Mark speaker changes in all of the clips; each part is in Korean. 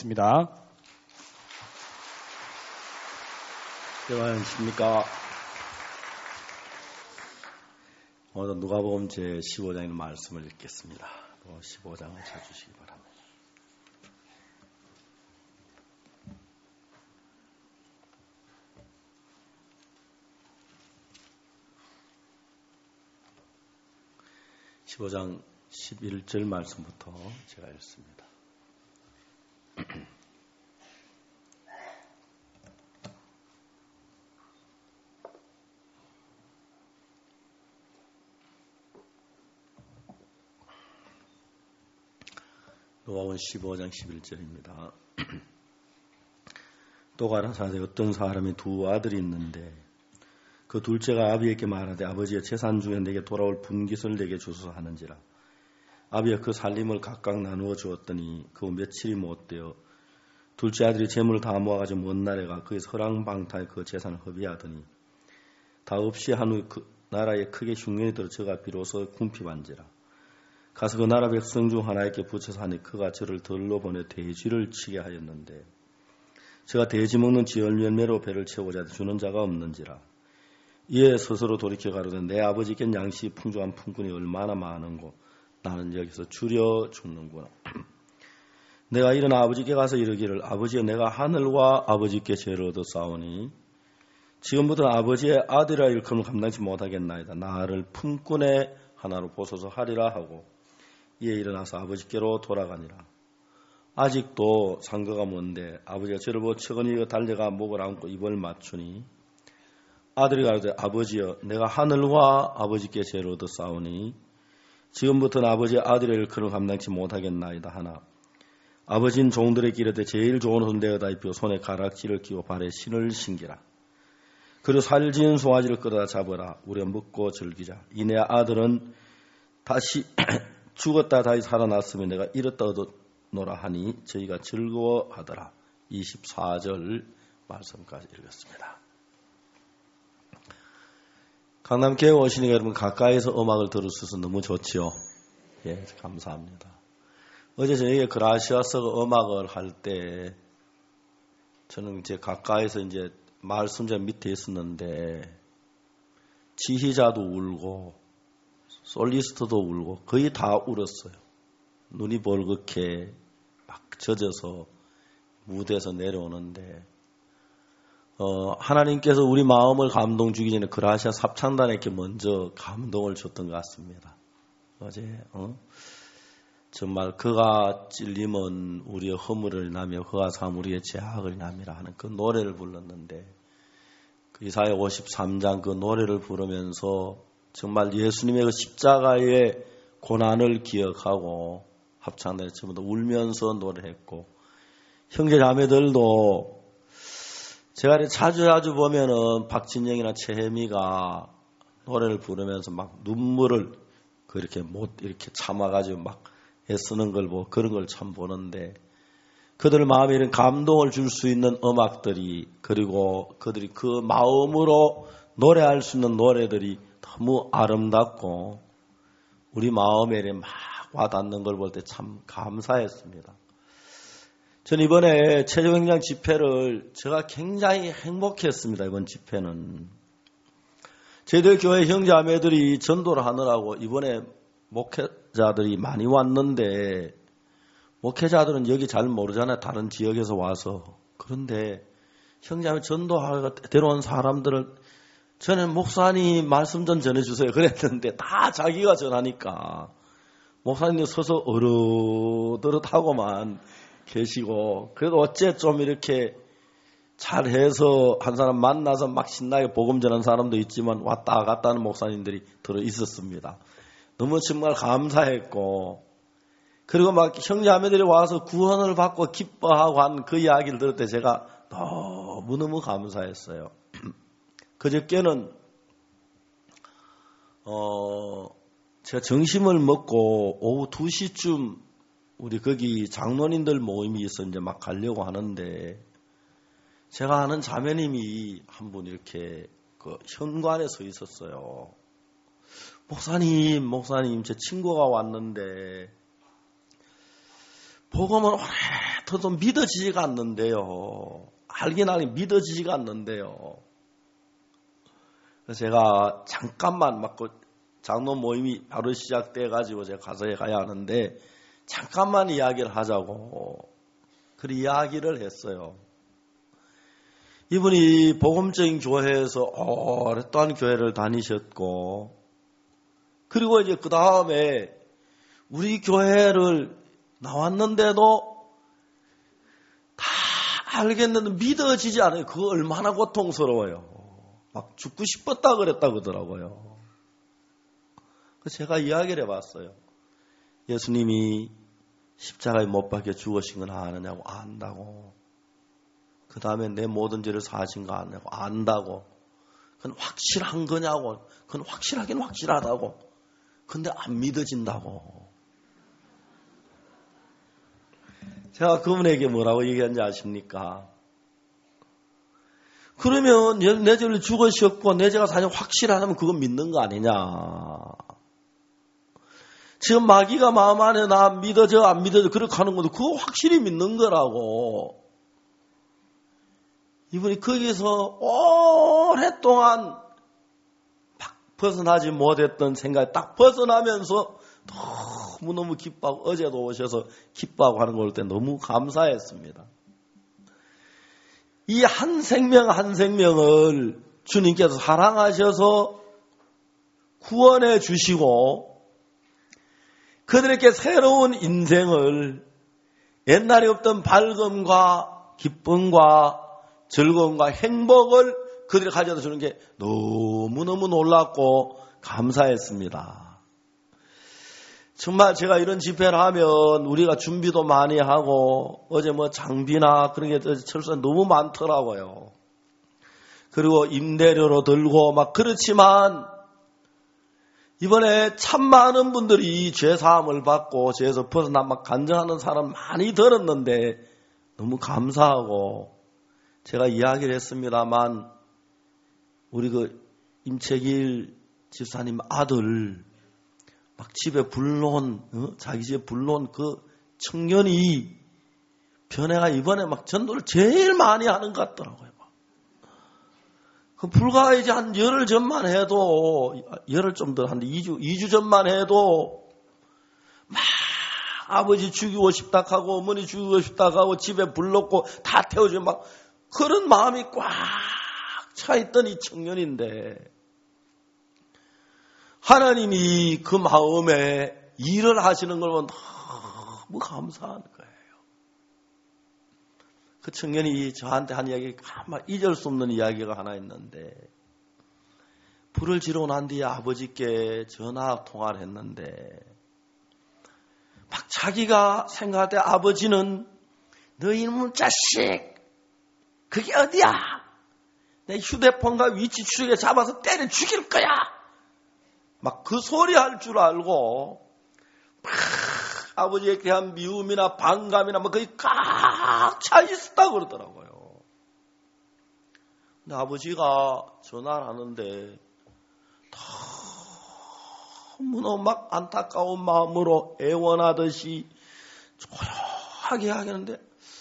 Speaker 1: 입니다.
Speaker 2: 안녕하십니까. 오늘 누가복음 제15장의 말씀을 읽겠습니다. 15장을 찾으시기 바랍니다. (15장) 11절 말씀부터 제가 읽습니다. 누가복음 15장 11절입니다. 또 가라사대 어떤 사람이 두 아들이 있는데 그 둘째가 아비에게 말하되 아버지의 재산 중에 내게 돌아올 분깃을 내게 주소서 하는지라. 아비가 그 살림을 각각 나누어 주었더니 그 며칠이 못되어 둘째 아들이 재물을 다 모아가지고 먼 나라에 가 거기서 허랑방탕에 그 재산을 허비하더니 다 없이 한 후 그 나라에 크게 흉년이 들어 저가 비로소 궁핍한지라. 가서 그 나라 백성 중 하나에게 붙여서 하니 그가 저를 들러 보내 돼지를 치게 하였는데 저가 돼지 먹는 지열 열매로 배를 채우고자 주는 자가 없는지라. 이에 스스로 돌이켜 가로되 내 아버지께 양식이 풍족한 품꾼이 얼마나 많은고 나는 여기서 줄여 죽는구나. 내가 일어나 아버지께 가서 이르기를 아버지여 내가 하늘과 아버지께 죄를 얻어 싸우니 지금부터 아버지의 아들이라 일컬음을 감당치 못하겠나이다. 나를 품꾼의 하나로 보소서 하리라 하고 이에 일어나서 아버지께로 돌아가니라. 아직도 상거가 먼데 아버지가 저를 보고 척은이 달려가 목을 안고 입을 맞추니 아들이 가로되 아버지여 내가 하늘과 아버지께 죄를 얻어 싸우니 지금부터는 아버지의 아들의 일컬음을 감당치 못하겠나이다 하나 아버지는 종들에게 이르되 제일 좋은 혼대어다 입히고 손에 가락지를 끼고 발에 신을 신기라. 그리고 살진 송아지를 끌어다 잡으라. 우리가 먹고 즐기자. 이내 아들은 다시 죽었다 다시 살아났으면 내가 이렇다 얻어노라 하니 저희가 즐거워하더라. 24절 말씀까지 읽었습니다. 강남교회 오시니까 여러분 가까이서 음악을 들을 수 있어서 너무 좋지요. 예, 감사합니다. 어제 저녁에 그라시아서 음악을 할 때 저는 이제 가까이서 이제 말씀자 밑에 있었는데 지휘자도 울고 솔리스트도 울고 거의 다 울었어요. 눈이 벌겋게 막 젖어서 무대에서 내려오는데 하나님께서 우리 마음을 감동 주기 전에 그라시아 합창단에게 먼저 감동을 줬던 것 같습니다. 어제 정말 그가 찔림은 우리의 허물을 나며 그가 삼 우리의 죄악을 남이라 하는 그 노래를 불렀는데 그 이사야 53장 그 노래를 부르면서 정말 예수님의 그 십자가의 고난을 기억하고 합창단에 전부 다 울면서 노래했고 형제 자매들도 제가 자주 보면은 박진영이나 최혜미가 노래를 부르면서 막 눈물을 그렇게 못 이렇게 참아가지고 막 애쓰는 걸 보고 그런 걸 참 보는데 그들 마음에 이런 감동을 줄 수 있는 음악들이 그리고 그들이 그 마음으로 노래할 수 있는 노래들이 너무 아름답고 우리 마음에 막 와닿는 걸 볼 때 참 감사했습니다. 전 이번에 최종행장 집회를 제가 굉장히 행복했습니다. 이번 집회는 저희들 교회 형제자매들이 전도를 하느라고 이번에 목회자들이 많이 왔는데 목회자들은 여기 잘 모르잖아요. 다른 지역에서 와서. 그런데 형제자매 전도하러 데려온 사람들을 저는 목사님 말씀 좀 전해주세요 그랬는데 다 자기가 전하니까 목사님 서서 어릇어릇하고만 계시고 그래도 어째 좀 이렇게 잘해서 한 사람 만나서 막 신나게 복음 전하는 사람도 있지만 왔다 갔다 하는 목사님들이 들어 있었습니다. 너무 정말 감사했고 그리고 막 형제자매들이 와서 구원을 받고 기뻐하고 한 그 이야기를 들을 때 제가 너무너무 감사했어요. 그저께는 제가 점심을 먹고 오후 2시쯤 우리 거기 장로님들 모임이 있어 이제 막 가려고 하는데 제가 아는 자매님이 한 분 이렇게 그 현관에 서 있었어요. 목사님, 제 친구가 왔는데 복음은 오래도록 믿어지지가 않는데요. 알긴 믿어지지가 않는데요. 그래서 제가 잠깐만 장로 모임이 바로 시작돼가지고 제가 가서에 가야 하는데 잠깐만 이야기를 하자고 그 이야기를 했어요. 이분이 복음적인 교회에서 오랫동안 교회를 다니셨고 그리고 이제 그 다음에 우리 교회를 나왔는데도 다 알겠는데 믿어지지 않아요. 그거 얼마나 고통스러워요. 막 죽고 싶었다 그랬다 그러더라고요. 그래서 제가 이야기를 해봤어요. 예수님이 십자가에 못 박혀 죽으신 건 아느냐고. 안다고. 그 다음에 내 모든 죄를 사하신 거 아느냐고. 안다고. 그건 확실한 거냐고. 그건 확실하긴 확실하다고. 근데 안 믿어진다고. 제가 그분에게 뭐라고 얘기한지 아십니까? 그러면 내 죄를 죽으셨고 내 죄가 사실 확실하다면 그건 믿는 거 아니냐. 지금 마귀가 마음 안에 나 믿어져 안 믿어져 그렇게 하는 것도 그거 확실히 믿는 거라고. 이분이 거기서 오랫동안 벗어나지 못했던 생각이 딱 벗어나면서 너무너무 기뻐하고 어제도 오셔서 기뻐하고 하는 걸 볼 때 너무 감사했습니다. 이 한 생명 한 생명을 주님께서 사랑하셔서 구원해 주시고 그들에게 새로운 인생을 옛날에 없던 밝음과 기쁨과 즐거움과 행복을 그들이 가져다 주는 게 너무너무 놀랍고 감사했습니다. 정말 제가 이런 집회를 하면 우리가 준비도 많이 하고 어제 장비나 그런 게 철수가 너무 많더라고요. 그리고 임대료로 들고 그렇지만 이번에 참 많은 분들이 죄사함을 받고 죄에서 벗어나 간증하는 사람 많이 들었는데 너무 감사하고 제가 이야기를 했습니다만 우리 임채길 집사님 아들 집에 불러온 자기 집에 불러온 그 청년이 변해가 이번에 전도를 제일 많이 하는 것 같더라고요. 불과 이제 한 열흘 전만 해도 열흘 좀 더 한 2주 전만 해도 아버지 죽이고 싶다 하고 어머니 죽이고 싶다 하고 집에 불렀고 다 태워주고 그런 마음이 꽉 차 있던 이 청년인데 하나님이 그 마음에 일을 하시는 걸 보면 너무 감사한 거예요. 그 청년이 저한테 한 이야기 아마 잊을 수 없는 이야기가 하나 있는데 불을 지르고 난 뒤에 아버지께 전화 통화를 했는데 자기가 생각할 때 아버지는 너 이놈의 자식 그게 어디야? 내 휴대폰과 위치 추적에 잡아서 때려 죽일 거야. 그 소리 할 줄 알고 아버지에 대한 미움이나 반감이나 거의 꽉 차 있었다고 그러더라고요. 근데 아버지가 전화를 하는데 너무너무 안타까운 마음으로 애원하듯이 조용하게 하겠는데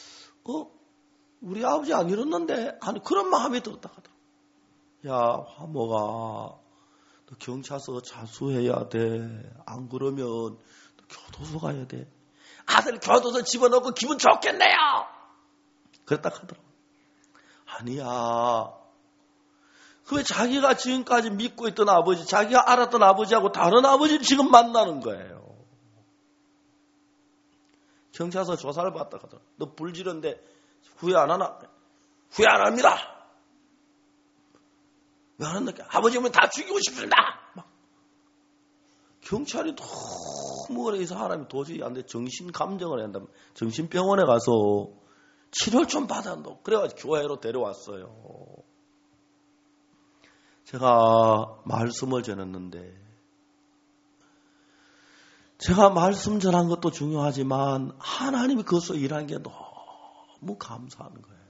Speaker 2: 우리 아버지 안 이랬는데 하는 그런 마음이 들었다 하더라고요. 야 화모가 너 경찰서 자수해야 돼. 안 그러면 너 교도소 가야 돼. 아들 교도소 집어넣고 기분 좋겠네요. 그랬다 하더라고요. 아니야. 왜 자기가 지금까지 믿고 있던 아버지, 자기가 알았던 아버지하고 다른 아버지를 지금 만나는 거예요. 경찰서 조사를 받다 하더라고요. 너 불지른데 후회 안 하나? 후회 안 합니다. 왜 안 한다? 아버지 오면 다 죽이고 싶습니다. 경찰이 너무 그래. 이 사람이 도저히 안 돼. 정신감정을 한다면 정신병원에 가서 치료를 좀 받아한다고. 그래가지고 교회로 데려왔어요. 제가 말씀을 전했는데 제가 말씀 전한 것도 중요하지만 하나님이 그것으로 일한 게 너무 감사한 거예요.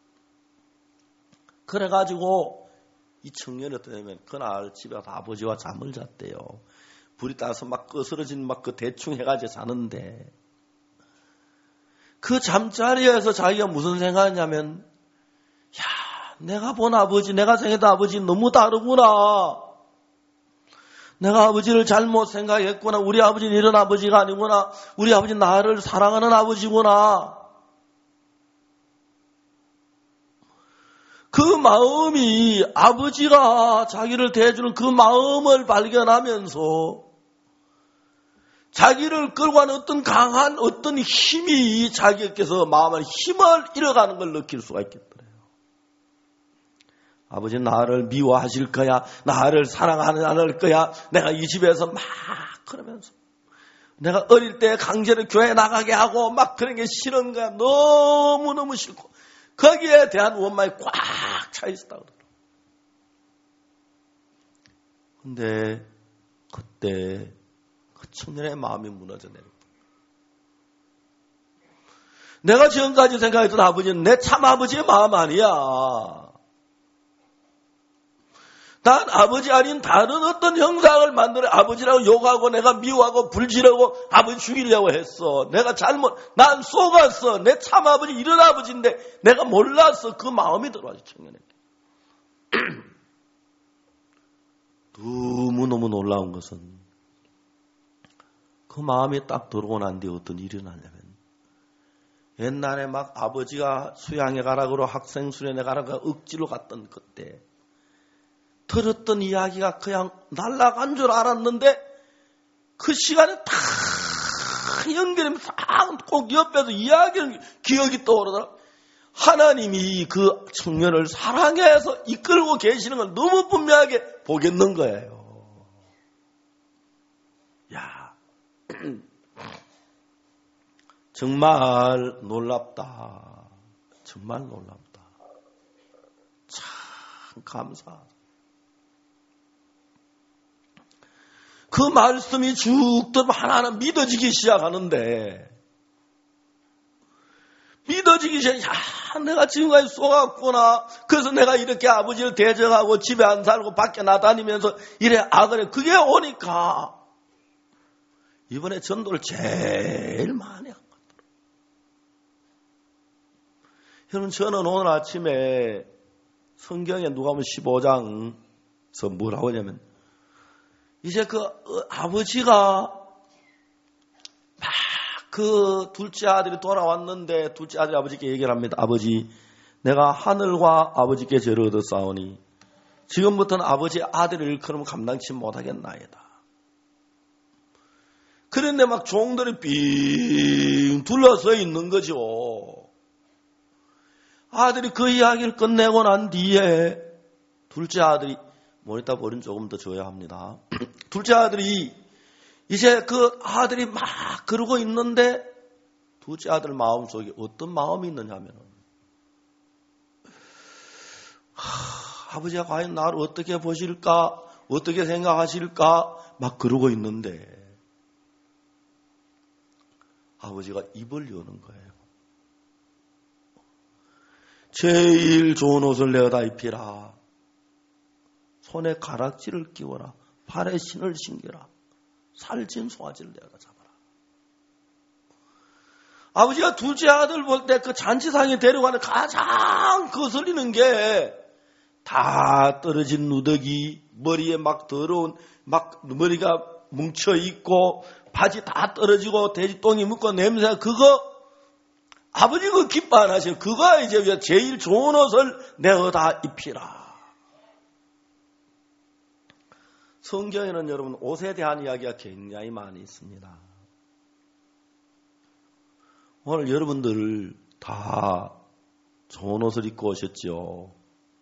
Speaker 2: 그래가지고 이 청년이 어떻게 되면 그날 집에 가서 아버지와 잠을 잤대요. 불이 따서 막 거스러진 그 대충 해가지고 자는데 그 잠자리에서 자기가 무슨 생각했냐면, 야, 내가 본 아버지, 내가 생각했던 아버지 너무 다르구나. 내가 아버지를 잘못 생각했구나. 우리 아버지는 이런 아버지가 아니구나. 우리 아버지는 나를 사랑하는 아버지구나. 그 마음이 아버지가 자기를 대해주는 그 마음을 발견하면서 자기를 끌고 가는 어떤 강한 어떤 힘이 자기께서 마음의 힘을 잃어가는 걸 느낄 수가 있겠더래요. 아버지는 나를 미워하실 거야. 나를 사랑하지 않을 거야. 내가 이 집에서 막 그러면서 내가 어릴 때 강제로 교회 나가게 하고 막 그런 게 싫은 거야. 너무너무 싫고 거기에 대한 원망이 꽉 차 있었다고 그러더라고요. 근데 그때 그 청년의 마음이 무너져 내려. 내가 지금까지 생각했던 아버지는 내 참 아버지의 마음 아니야. 난 아버지 아닌 다른 어떤 형상을 만들어 아버지라고 욕하고 내가 미워하고 불지르고 아버지 죽이려고 했어. 내가 난 속았어. 내 참 아버지 이런 아버지인데 내가 몰랐어. 그 마음이 들어와서 청년에게. 너무너무 놀라운 것은 그 마음이 딱 들어오고 난 뒤에 어떤 일이 일어나냐면 옛날에 막 아버지가 수양에 가라고 학생 수련회 가라고 억지로 갔던 그때 들었던 이야기가 그냥 날아간 줄 알았는데 그 시간에 딱 연결하면서 꼭 옆에서 이야기를 기억이 떠오르더라. 하나님이 그 청년을 사랑해서 이끌고 계시는 걸 너무 분명하게 보겠는 거예요. 야, 정말 놀랍다. 정말 놀랍다. 참 감사하다. 그 말씀이 쭉 들으면 하나하나 믿어지기 시작하는데 믿어지기 시작해. 야, 내가 지금까지 속았구나. 그래서 내가 이렇게 아버지를 대적하고 집에 안 살고 밖에 나다니면서 이래 악을 해. 그게 오니까 이번에 전도를 제일 많이 한 것 같더라고요. 여러분, 저는 오늘 아침에 성경에 누가복음 15장에서 뭐라고 하냐면 이제 그 아버지가 막 그 둘째 아들이 돌아왔는데 둘째 아들이 아버지께 얘기를 합니다. 아버지, 내가 하늘과 아버지께 죄를 얻었사오니 지금부터는 아버지의 아들을 일컬으면 감당치 못하겠나이다. 그런데 막 종들이 삥 둘러서 있는 거죠. 아들이 그 이야기를 끝내고 난 뒤에 둘째 아들이 모니터 버린 조금 더 줘야 합니다. 둘째 아들이 이제 그 아들이 막 그러고 있는데 둘째 아들 마음속에 어떤 마음이 있느냐 하면 아버지가 과연 나를 어떻게 보실까? 어떻게 생각하실까? 막 그러고 있는데 아버지가 입을 여는 거예요. 제일 좋은 옷을 내어다 입히라. 손에 가락지를 끼워라. 발에 신을 신겨라. 살찐 송아지를 내어다 잡아라. 아버지가 둘째 아들 볼 때 그 잔치상에 데려가는 가장 거슬리는 게 다 떨어진 누더기, 머리에 막 더러운, 막 머리가 뭉쳐있고, 바지 다 떨어지고, 돼지똥이 묻고 냄새, 그거, 아버지 그거 기뻐 안 하셔요. 그거 이제 제일 좋은 옷을 내어다 입히라. 성경에는 여러분 옷에 대한 이야기가 굉장히 많이 있습니다. 오늘 여러분들 다 좋은 옷을 입고 오셨죠.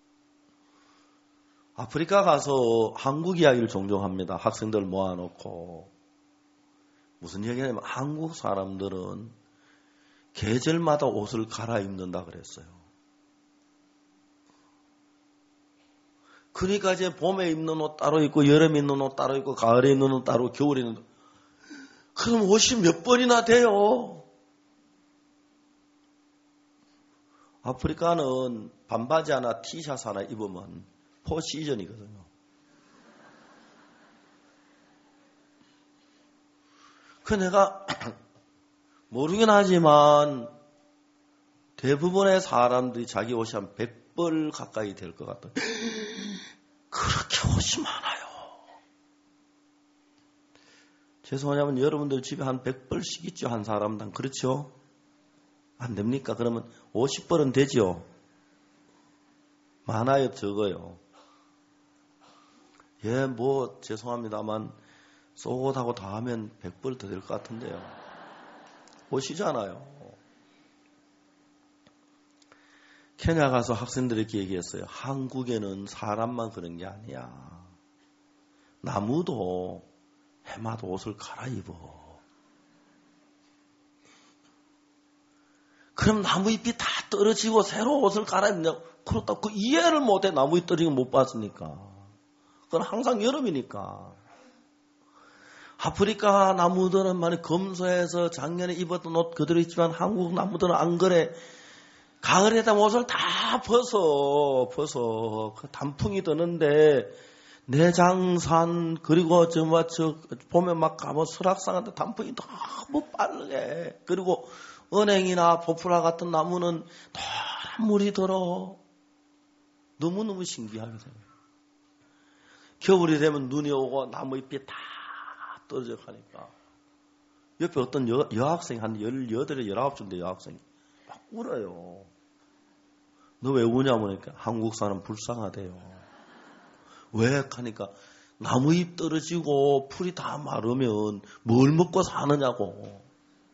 Speaker 2: 아프리카 가서 한국 이야기를 종종 합니다. 학생들 모아놓고. 무슨 얘기냐면 한국 사람들은 계절마다 옷을 갈아입는다 그랬어요. 그러니까 이제 봄에 입는 옷 따로 있고 여름에 입는 옷 따로 있고 가을에 입는 옷 따로 겨울에 입는 옷. 그럼 옷이 몇 번이나 돼요? 아프리카는 반바지 하나 티셔츠 하나 입으면 포 시즌이거든요. 그 내가 모르긴 하지만 대부분의 사람들이 자기 옷이 한 100벌 가까이 될 것 같아요. 그렇게 옷이 많아요. 죄송하냐면 여러분들 집에 한 100벌씩 있죠, 한 사람당. 그렇죠? 안 됩니까? 그러면 50벌은 되죠? 많아요, 적어요? 예, 뭐 죄송합니다만 속옷하고 다 하면 100벌 더 될 것 같은데요. 옷이잖아요. 케냐 가서 학생들에게 얘기했어요. 한국에는 사람만 그런 게 아니야. 나무도 해마다 옷을 갈아입어. 그럼 나무잎이 다 떨어지고 새로 옷을 갈아입냐고. 그렇다고 그 이해를 못해. 나무잎 떨어지는 거 못 봤으니까. 그건 항상 여름이니까. 아프리카 나무들은 많이 검소해서 작년에 입었던 옷 그대로 있지만 한국 나무들은 안 그래. 가을에다 옷을 다 벗어. 그 단풍이 드는데 내장산 그리고 저 보면 막 가면 설악산한테 단풍이 너무 빠르게. 그리고 은행이나 포플라 같은 나무는 노란 물이 들어. 너무너무 신기하게 생겨요. 겨울이 되면 눈이 오고 나무잎이 다 떨어져 가니까 옆에 어떤 여학생 한 18, 19인데 여학생이 막 울어요. 너 왜 우냐고 하니까 한국 사람 불쌍하대요. 왜? 하니까 나무잎 떨어지고 풀이 다 마르면 뭘 먹고 사느냐고.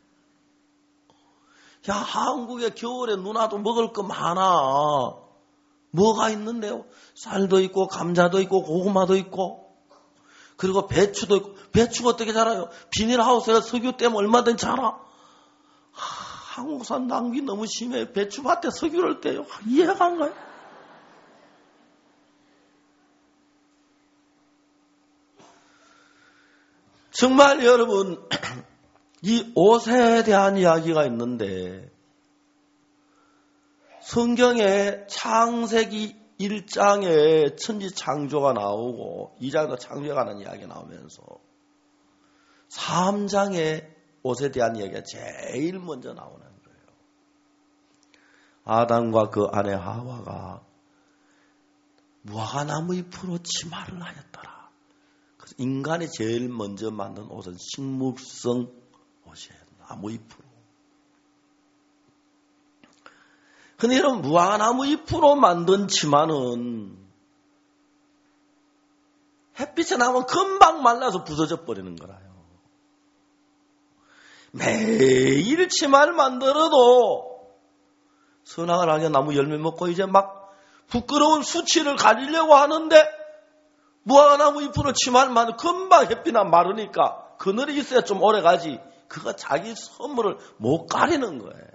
Speaker 2: 야, 한국에 겨울에 누나도 먹을 거 많아. 뭐가 있는데요? 쌀도 있고 감자도 있고 고구마도 있고 그리고 배추도 있고. 배추가 어떻게 자라요? 비닐하우스에 석유 때문에 얼마든지 자라. 한국산 낭비 너무 심해. 배추밭에 석유를 떼요. 이해가 안 가요? 정말 여러분 이 옷에 대한 이야기가 있는데 성경에 창세기 1장에 천지 창조가 나오고 2장도 창조에 관한 이야기가 나오면서 3장에 옷에 대한 이야기가 제일 먼저 나오는 거예요. 아담과 그 아내 하와가 무화과나무 잎으로 치마를 하였더라. 그래서 인간이 제일 먼저 만든 옷은 식물성 옷이에요. 나무 잎으로. 근데 이런 무화과나무 잎으로 만든 치마는 햇빛에 나오면 금방 말라서 부서져 버리는 거라요. 매일 치마를 만들어도 선악을 하게 나무 열매 먹고 이제 막 부끄러운 수치를 가리려고 하는데 무화과나무 잎으로 치마를 만들어 금방 햇빛나 마르니까 그늘이 있어야 좀 오래 가지. 그가 자기 선물을 못 가리는 거예요.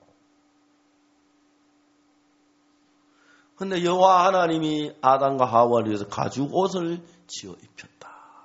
Speaker 2: 근데 여호와 하나님이 아담과 하와를 위해서 가죽 옷을 지어 입혔다.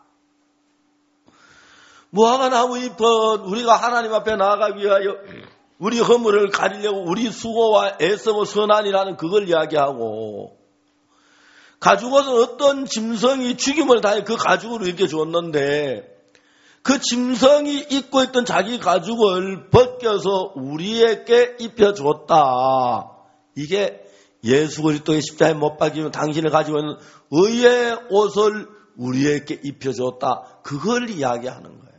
Speaker 2: 무화과나무 잎은 우리가 하나님 앞에 나아가기 위하여 우리 허물을 가리려고 우리 수고와 애써와 선한이라는 그걸 이야기하고 가죽 옷은 어떤 짐승이 죽임을 당해 그 가죽을 우리에게 줬는데 그 짐승이 입고 있던 자기 가죽을 벗겨서 우리에게 입혀줬다. 이게 예수 그리스도의 십자가에 못 박히면 당신을 가지고 있는 의의 옷을 우리에게 입혀줬다. 그걸 이야기하는 거예요.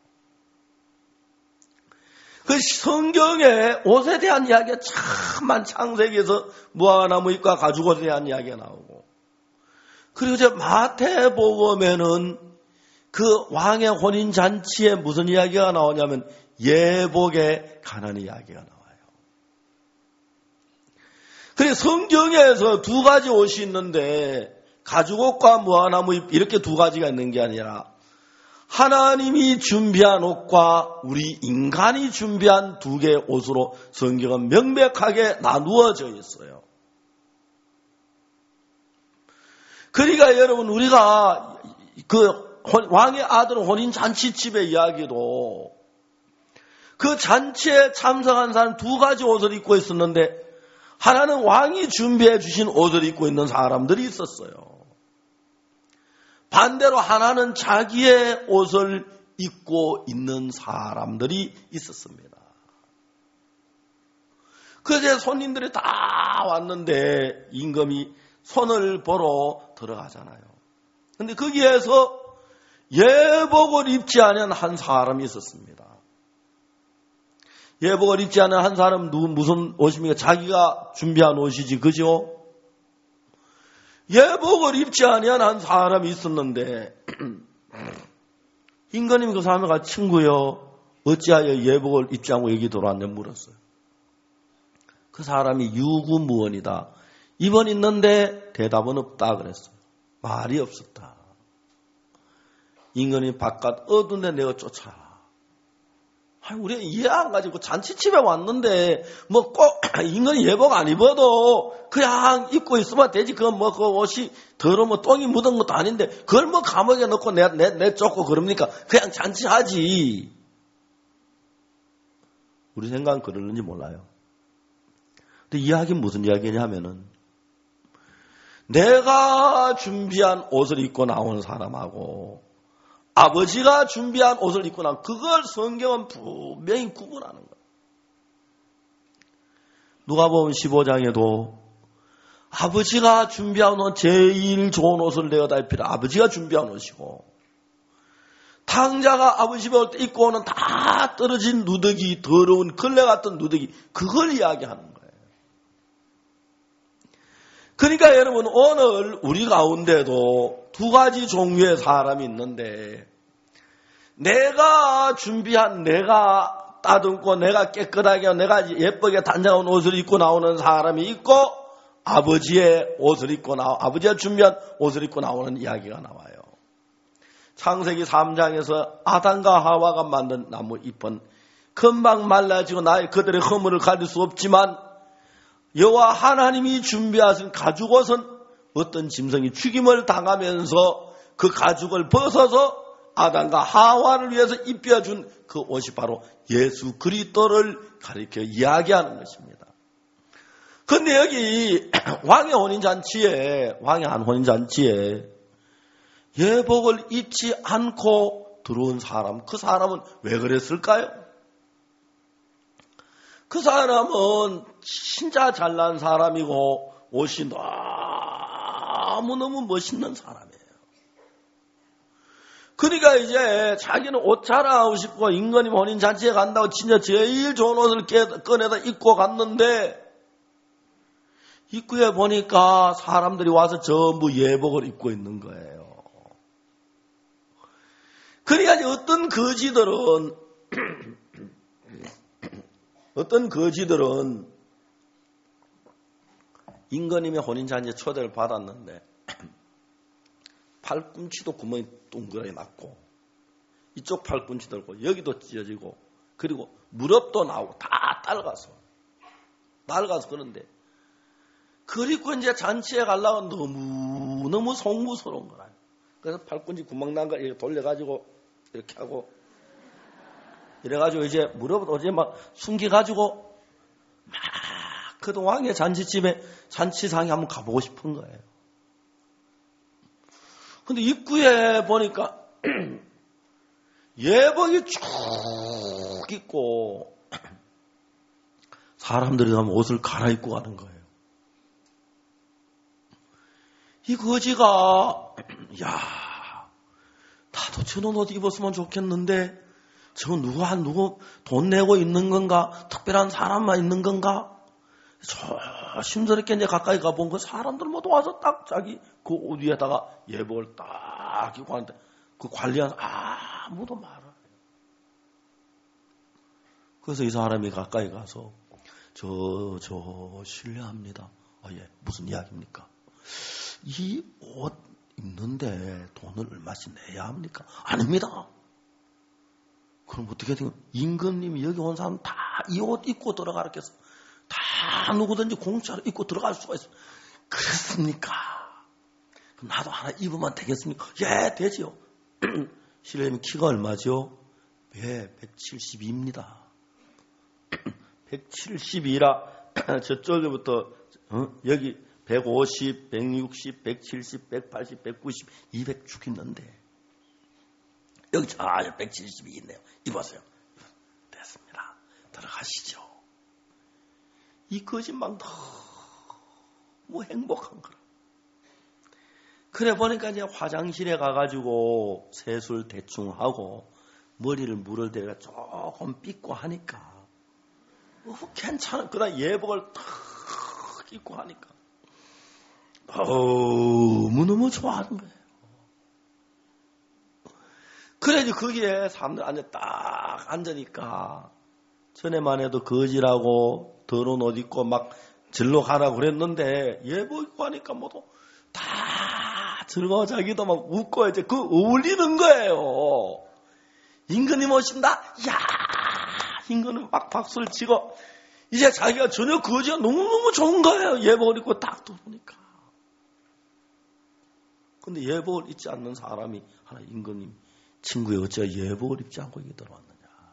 Speaker 2: 그 성경에 옷에 대한 이야기가 참 많은 창세기에서 무화과나무 잎과 가죽 옷에 대한 이야기가 나오고 그리고 이제 마태복음에는 그 왕의 혼인잔치에 무슨 이야기가 나오냐면 예복의 가난 이야기가 나와요. 그래서 성경에서 두 가지 옷이 있는데 가죽옷과 무화과나무 잎 이렇게 두 가지가 있는 게 아니라 하나님이 준비한 옷과 우리 인간이 준비한 두 개의 옷으로 성경은 명백하게 나누어져 있어요. 그러니까 여러분 우리가 그 왕의 아들 혼인 잔치집의 이야기도 그 잔치에 참석한 사람 두 가지 옷을 입고 있었는데 하나는 왕이 준비해 주신 옷을 입고 있는 사람들이 있었어요. 반대로 하나는 자기의 옷을 입고 있는 사람들이 있었습니다. 그제 손님들이 다 왔는데 임금이 손을 보러 들어가잖아요. 근데 거기에서 예복을 입지 않은 한 사람이 있었습니다. 예복을 입지 않은 한 사람은 무슨 옷입니까? 자기가 준비한 옷이지, 그죠? 예복을 입지 아니한 한 사람이 있었는데 임금님이 그 사람을 가서 친구여 어찌하여 예복을 입지 않고 여기 들어왔냐 물었어요. 그 사람이 유구무원이다. 입은 있는데 대답은 없다 그랬어요. 말이 없었다. 임금님이 바깥 어두운 데 내어 쫓아라. 아니, 우리가 이해 안 가지고 잔치집에 왔는데, 뭐 꼭, 임금이 예복 안 입어도 그냥 입고 있으면 되지. 그건 뭐, 그 옷이 더러워 똥이 묻은 것도 아닌데, 그걸 뭐 감옥에 넣고 내 쫓고 그럽니까? 그냥 잔치하지. 우리 생각은 그러는지 몰라요. 근데 이야기는 무슨 이야기냐 하면은, 내가 준비한 옷을 입고 나오는 사람하고, 아버지가 준비한 옷을 입고 나면 그걸 성경은 분명히 구분하는 거예요. 누가복음 15장에도 아버지가 준비한 옷, 제일 좋은 옷을 내어다 입히라. 아버지가 준비한 옷이고 탕자가 아버지 올 때 입고 오는 다 떨어진 누더기, 더러운 걸레 같은 누더기, 그걸 이야기하는 거예요. 그러니까 여러분 오늘 우리 가운데도 두 가지 종류의 사람이 있는데 내가 준비한 내가 따듬고 내가 깨끗하게 내가 예쁘게 단장한 옷을 입고 나오는 사람이 있고 아버지의 옷을 입고 아버지가 준비한 옷을 입고 나오는 이야기가 나와요. 창세기 3장에서 아담과 하와가 만든 나무 잎은 금방 말라지고 그들의 허물을 가릴 수 없지만 여호와 하나님이 준비하신 가죽옷은 어떤 짐승이 죽임을 당하면서 그 가죽을 벗어서 아담과 하와를 위해서 입혀준 그 옷이 바로 예수 그리스도를 가리켜 이야기하는 것입니다. 그런데 여기 왕의 혼인잔치에 예복을 입지 않고 들어온 사람, 그 사람은 왜 그랬을까요? 그 사람은 진짜 잘난 사람이고 옷이 너무너무 멋있는 사람이에요. 그러니까 이제 자기는 옷 자랑하고 싶고 임금님 혼인잔치에 간다고 진짜 제일 좋은 옷을 꺼내다 입고 갔는데 입구에 보니까 사람들이 와서 전부 예복을 입고 있는 거예요. 그러니까 이제 어떤 거지들은 임금님의 혼인잔치에 초대를 받았는데 팔꿈치도 구멍이 동그랗게 났고 이쪽 팔꿈치도 있고 여기도 찢어지고 그리고 무릎도 나오고 다 낡아서 그런데 그리고 이제 잔치에 가려고 너무 송구스러운 거라. 그래서 팔꿈치 구멍 난 거 이렇게 돌려가지고 이렇게 하고 이래가지고 이제 무릎을 어제 막 숨겨가지고 막 그 왕의 잔치집에 잔치상에 한번 가보고 싶은 거예요. 근데 입구에 보니까 예복이 쭉 있고 사람들이 가면 옷을 갈아입고 가는 거예요. 이 거지가 나도 저런 옷 입었으면 좋겠는데 저 누구 돈 내고 있는 건가? 특별한 사람만 있는 건가? 조심스럽게 이제 가까이 가본 그 사람들 모두 와서 딱 자기 그 옷 위에다가 예복을 딱 입고 하는데 그 관리하는 아무도 말을. 그래서 이 사람이 가까이 가서 저 실례합니다. 예, 무슨 이야기입니까? 이 옷 입는데 돈을 얼마씩 내야 합니까? 아닙니다. 그럼 어떻게 되냐? 임금님이 여기 온 사람 다 이 옷 입고 들어가라 했어. 다 누구든지 공짜로 입고 들어갈 수가 있어. 그렇습니까? 그럼 나도 하나 입으면 되겠습니까? 예, 되지요. 실례님 키가 얼마죠? 예, 172입니다. 172라 저쪽부터 여기 150, 160, 170, 180, 190, 200 쭉 있는데 여기 172 있네요. 입으세요. 됐습니다. 들어가시죠. 이 거짓말 너무 행복한 거라. 그래 보니까 이제 화장실에 가가지고 세수를 대충 하고 머리를 물을 때가 조금 삐고 하니까 괜찮아. 그러다 예복을 탁 입고 하니까 너무너무 좋아하는 거예요. 그래 이제 거기에 사람들 딱 앉으니까 전에만 해도 거지라고 더러운 옷 입고 막 절로 가라고 그랬는데 예복 입고 하니까 모두 다 즐거워 자기도 막 웃고 이제 그 어울리는 거예요. 임금님 오신다. 야, 임금은 막 박수를 치고 이제 자기가 전혀 거지가 너무너무 좋은 거예요. 예복을 입고 딱 들어오니까. 근데 예복을 입지 않는 사람이 하나 임금님 친구에 어찌 예복을 입지 않고 여기 들어왔느냐.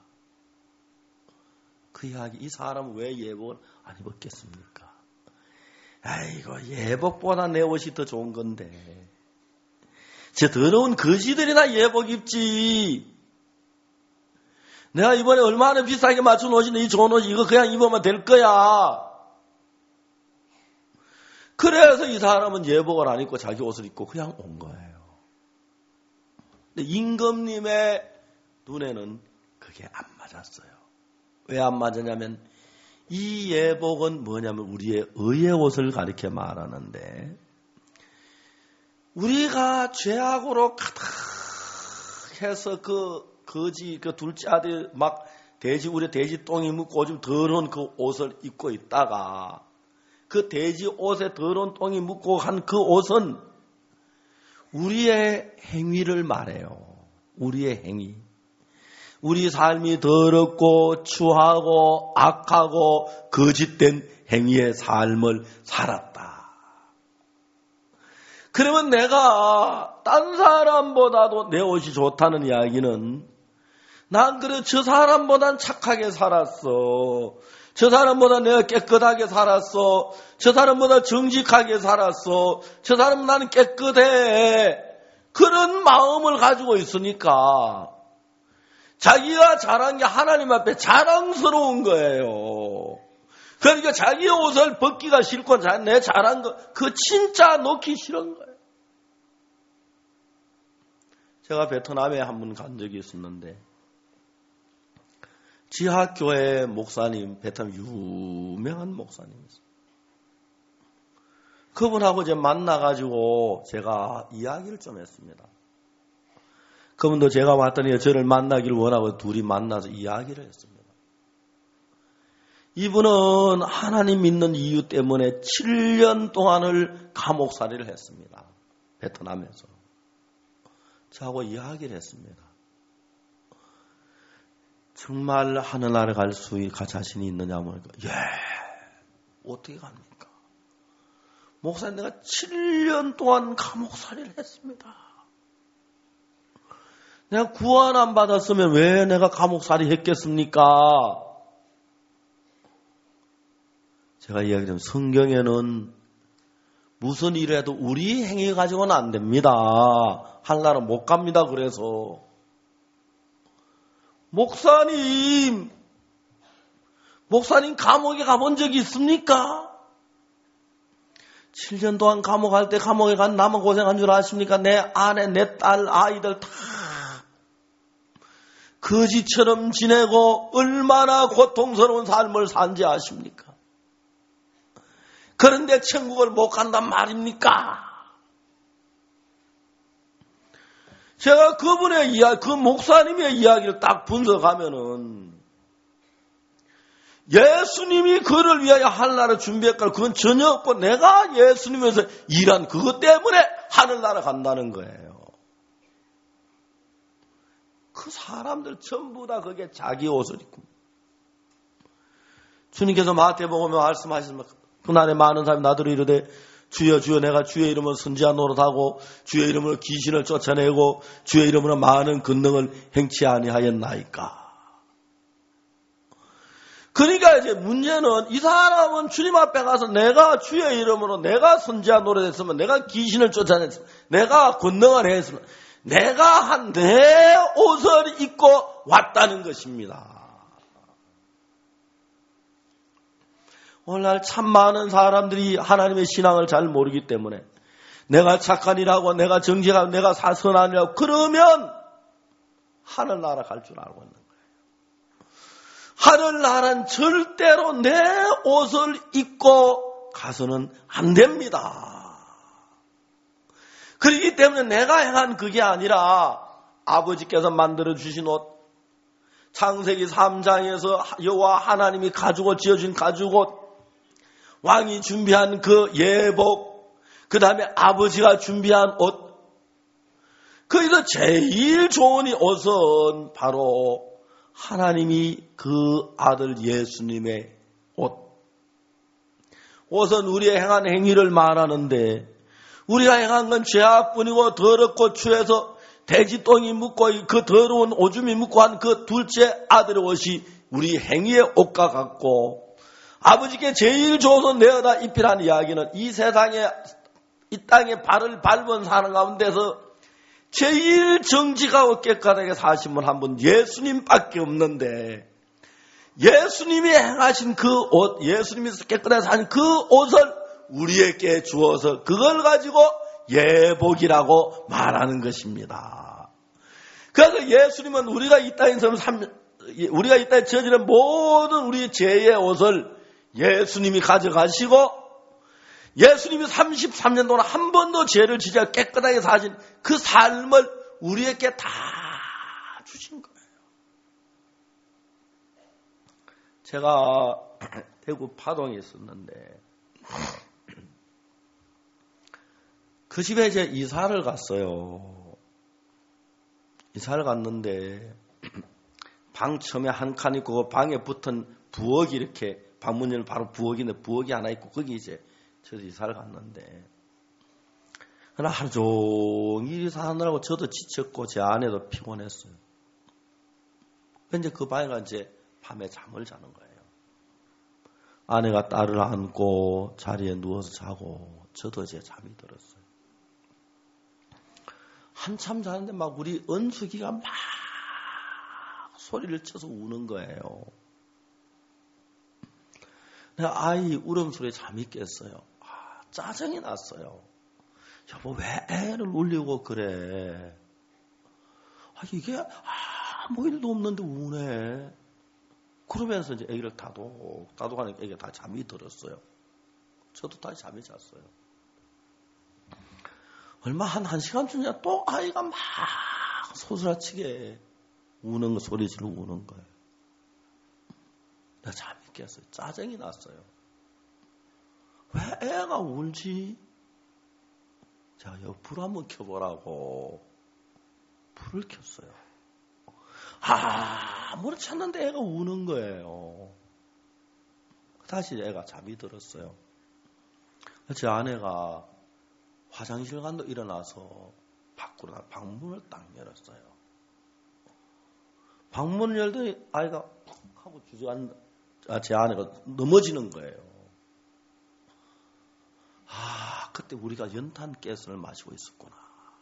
Speaker 2: 그 이야기, 이 사람은 왜 예복을 안 입었겠습니까? 아이고, 예복보다 내 옷이 더 좋은 건데. 저 더러운 거지들이나 예복 입지. 내가 이번에 얼마나 비싸게 맞춘 옷인데 이 좋은 옷 이거 그냥 입으면 될 거야. 그래서 이 사람은 예복을 안 입고 자기 옷을 입고 그냥 온 거예요. 근데 임금님의 눈에는 그게 안 맞았어요. 왜 안 맞았냐면 이 예복은 뭐냐면 우리의 의의 옷을 가리켜 말하는데 우리가 죄악으로 가득해서 그 거지, 그 둘째 아들 막 우리 돼지 똥이 묻고 좀 더러운 그 옷을 입고 있다가 그 돼지 옷에 더러운 똥이 묻고 한 그 옷은 우리의 행위를 말해요. 우리의 행위. 우리 삶이 더럽고 추하고 악하고 거짓된 행위의 삶을 살았다. 그러면 내가 딴 사람보다도 내 옷이 좋다는 이야기는 난 그래 저 사람보단 착하게 살았어. 저 사람보다 내가 깨끗하게 살았어. 저 사람보다 정직하게 살았어. 저 사람은 나는 깨끗해. 그런 마음을 가지고 있으니까 자기가 잘한 게 하나님 앞에 자랑스러운 거예요. 그러니까 자기 옷을 벗기가 싫고 내 잘한 거 그 진짜 놓기 싫은 거예요. 제가 베트남에 한 번 간 적이 있었는데 지하교회 목사님, 베트남 유명한 목사님이었어요. 그분하고 이제 만나가지고 제가 이야기를 좀 했습니다. 그분도 제가 왔더니 저를 만나기를 원하고 둘이 만나서 이야기를 했습니다. 이분은 하나님 믿는 이유 때문에 7년 동안을 감옥살이를 했습니다. 베트남에서. 저하고 이야기를 했습니다. 정말 하늘나라에 갈 수 있는 자신이 있느냐면 어떻게 갑니까? 목사님 내가 7년 동안 감옥살이를 했습니다. 내가 구원 안 받았으면 왜 내가 감옥살이 했겠습니까? 제가 이야기하면 성경에는 무슨 일을 해도 우리 행위 가지고는 안 됩니다. 하늘나라 못 갑니다. 그래서 목사님 감옥에 가본 적이 있습니까? 7년 동안 감옥 갈 때 감옥에 간 나만 고생한 줄 아십니까? 내 아내, 내 딸, 아이들 다 거지처럼 지내고 얼마나 고통스러운 삶을 산지 아십니까? 그런데 천국을 못 간단 말입니까? 제가 그분의 이야기, 그 목사님의 이야기를 딱 분석하면은 예수님이 그를 위하여 하늘나라 준비했거나 그건 전혀 없고 내가 예수님에서 일한 그것 때문에 하늘나라 간다는 거예요. 그 사람들 전부 다 그게 자기 옷을 입고 주님께서 마태복음에 말씀하시면 그날에 많은 사람이 나더러 이르되 주여 주여 내가 주의 이름으로 선지자 노릇하고 주의 이름으로 귀신을 쫓아내고 주의 이름으로 많은 권능을 행치 아니하였나이까. 그러니까 이제 문제는 이 사람은 주님 앞에 가서 내가 주의 이름으로 내가 선지자 노릇했으면 내가 귀신을 쫓아냈으면 내가 권능을 했으면 내가 한 내 옷을 입고 왔다는 것입니다. 오늘날 참 많은 사람들이 하나님의 신앙을 잘 모르기 때문에 내가 착한이라고 내가 정직하고 내가 선한이라고 그러면 하늘나라 갈 줄 알고 있는 거예요. 하늘나라는 절대로 내 옷을 입고 가서는 안 됩니다. 그렇기 때문에 내가 행한 그게 아니라 아버지께서 만들어주신 옷, 창세기 3장에서 여호와 하나님이 가죽옷 지어준 가죽옷, 왕이 준비한 그 예복, 그 다음에 아버지가 준비한 옷, 거기서 제일 좋은 이 옷은 바로 하나님이 그 아들 예수님의 옷. 옷은 우리의 행한 행위를 말하는데 우리가 행한 건 죄악뿐이고 더럽고 추해서 돼지똥이 묻고 그 더러운 오줌이 묻고 한 그 둘째 아들의 옷이 우리 행위의 옷과 같고, 아버지께 제일 좋은 옷 내어다 입히라는 이야기는 이 세상에 이 땅에 발을 밟은 사람 가운데서 제일 정직하고 깨끗하게 사신 분 한 분 예수님밖에 없는데, 예수님이 행하신 그 옷, 예수님이 깨끗하게 사신 그 옷을 우리에게 주어서 그걸 가지고 예복이라고 말하는 것입니다. 그래서 예수님은 우리가 이 땅에서 우리가 이 땅에 저지른 모든 우리 죄의 옷을 예수님이 가져가시고, 예수님이 33년 동안 한 번도 죄를 지지 않고 깨끗하게 사신 그 삶을 우리에게 다 주신 거예요. 제가 대구 파동에 있었는데 그 집에 이제 이사를 갔어요. 이사를 갔는데 방 처음에 한 칸 있고 그 방에 붙은 부엌이 이렇게 방문 열면 바로 부엌인데 부엌이 하나 있고 거기 이제 저도 이사를 갔는데 그러나 하루 종일 이사하느라고 저도 지쳤고 제 아내도 피곤했어요. 근데 그 방에가 이제 밤에 잠을 자는 거예요. 아내가 딸을 안고 자리에 누워서 자고 저도 이제 잠이 들었어요. 한참 자는데 막 우리 은숙이가 막 소리를 쳐서 우는 거예요. 내가 아이 울음소리에 잠이 깼어요. 짜증이 났어요. 여보, 왜 애를 울리고 그래? 이게 아무 일도 없는데 우네. 그러면서 이제 애기를 다독하니까 애기가 다 잠이 들었어요. 저도 다시 잠이 잤어요. 얼마 한 시간쯤 지나 또 아이가 막 소스라치게 우는 거, 소리 지르고 우는 거예요. 내가 잠이 깼어요. 짜증이 났어요. 왜 애가 울지? 자, 여기 불 한번 켜보라고 불을 켰어요. 아무리 찾는데 애가 우는 거예요. 다시 애가 잠이 들었어요. 제 아내가 화장실 간다 일어나서 밖으로 방문을 딱 열었어요. 방문을 열더니 아이가 푹 하고 주저앉는, 제 아내가 넘어지는 거예요. 그때 우리가 연탄가스를 마시고 있었구나.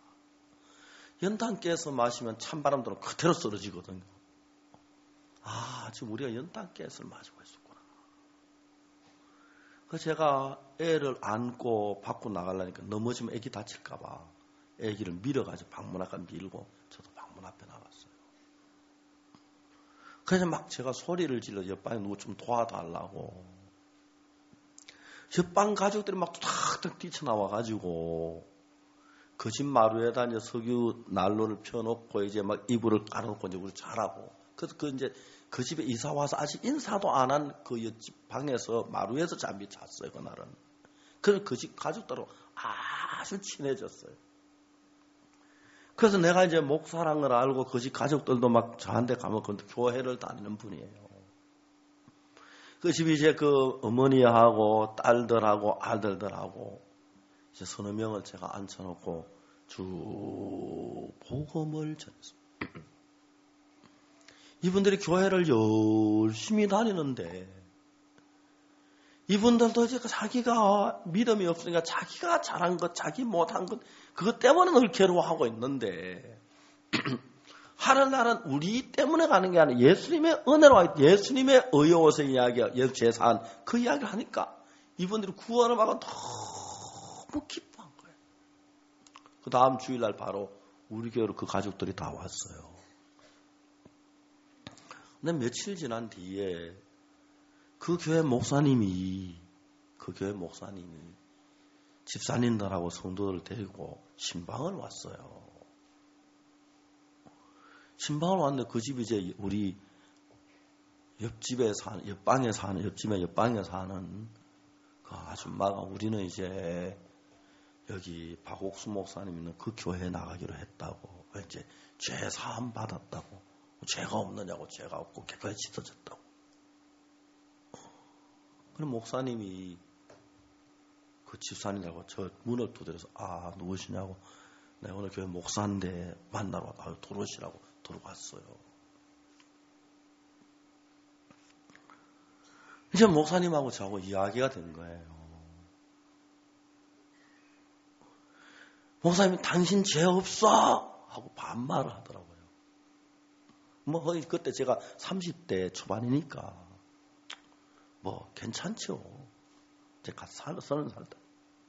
Speaker 2: 연탄가스 마시면 찬바람들은 그대로 쓰러지거든요. 지금 우리가 연탄가스를 마시고 있었구나. 그래서 제가 애를 안고 밖으로 나가려니까 넘어지면 애기 다칠까봐 애기를 밀어가지고 방문 앞에 밀고 저도 방문 앞에 나갔어요. 그래서 막 제가 소리를 질러 옆방에 누구 좀 도와달라고. 옆방 가족들이 막 탁탁 뛰쳐나와가지고 그 집 마루에다 이제 석유 난로를 펴놓고 이제 막 이불을 깔아놓고 이제 우리 자라고. 그래서 그 집에 이사 와서 아직 인사도 안 한 그 옆집 방에서 마루에서 잠이 잤어요, 그날은. 그래서 그 집 가족들하고 아주 친해졌어요. 그래서 내가 이제 목사라는 걸 알고 그 집 가족들도 막 저한테 가면 그 교회를 다니는 분이에요. 그 집이 이제 그 어머니하고 딸들하고 아들들하고 이제 서너 명을 제가 앉혀놓고 쭉 복음을 전했어요. 이분들이 교회를 열심히 다니는데 이분들도 이제 자기가 믿음이 없으니까 자기가 잘한 것, 자기 못한 것, 그것 때문에 늘 괴로워하고 있는데 하늘나라는 우리 때문에 가는 게 아니라 예수님의 은혜로 예수님의 의로워서 이야기야. 예수 제사한 그 이야기를 하니까 이분들이 구원을 받아 너무 기뻐한 거예요. 그 다음 주일날 바로 우리 교회로 그 가족들이 다 왔어요. 근데 며칠 지난 뒤에 그 교회 목사님이 집사님들하고 성도들을 데리고 신방을 왔어요. 신방을 왔는데 그 집이 이제 우리 옆집에 사는 그 아줌마가 우리는 이제 여기 박옥수 목사님 있는 그 교회에 나가기로 했다고. 이제 죄 사함 받았다고. 죄가 없느냐고. 죄가 없고 깨끗이 씻어졌다고. 그럼 목사님이 그 집사님하고 저 문을 두드려서 누구시냐고. 내가 오늘 교회 목사인데 만나러 들어오시라고 들어왔어요. 이제 목사님하고 저하고 이야기가 된 거예요. 목사님이 당신 죄 없어 하고 반말을 하더라고요. 그때 제가 30대 초반이니까 괜찮죠. 제가 30살 때.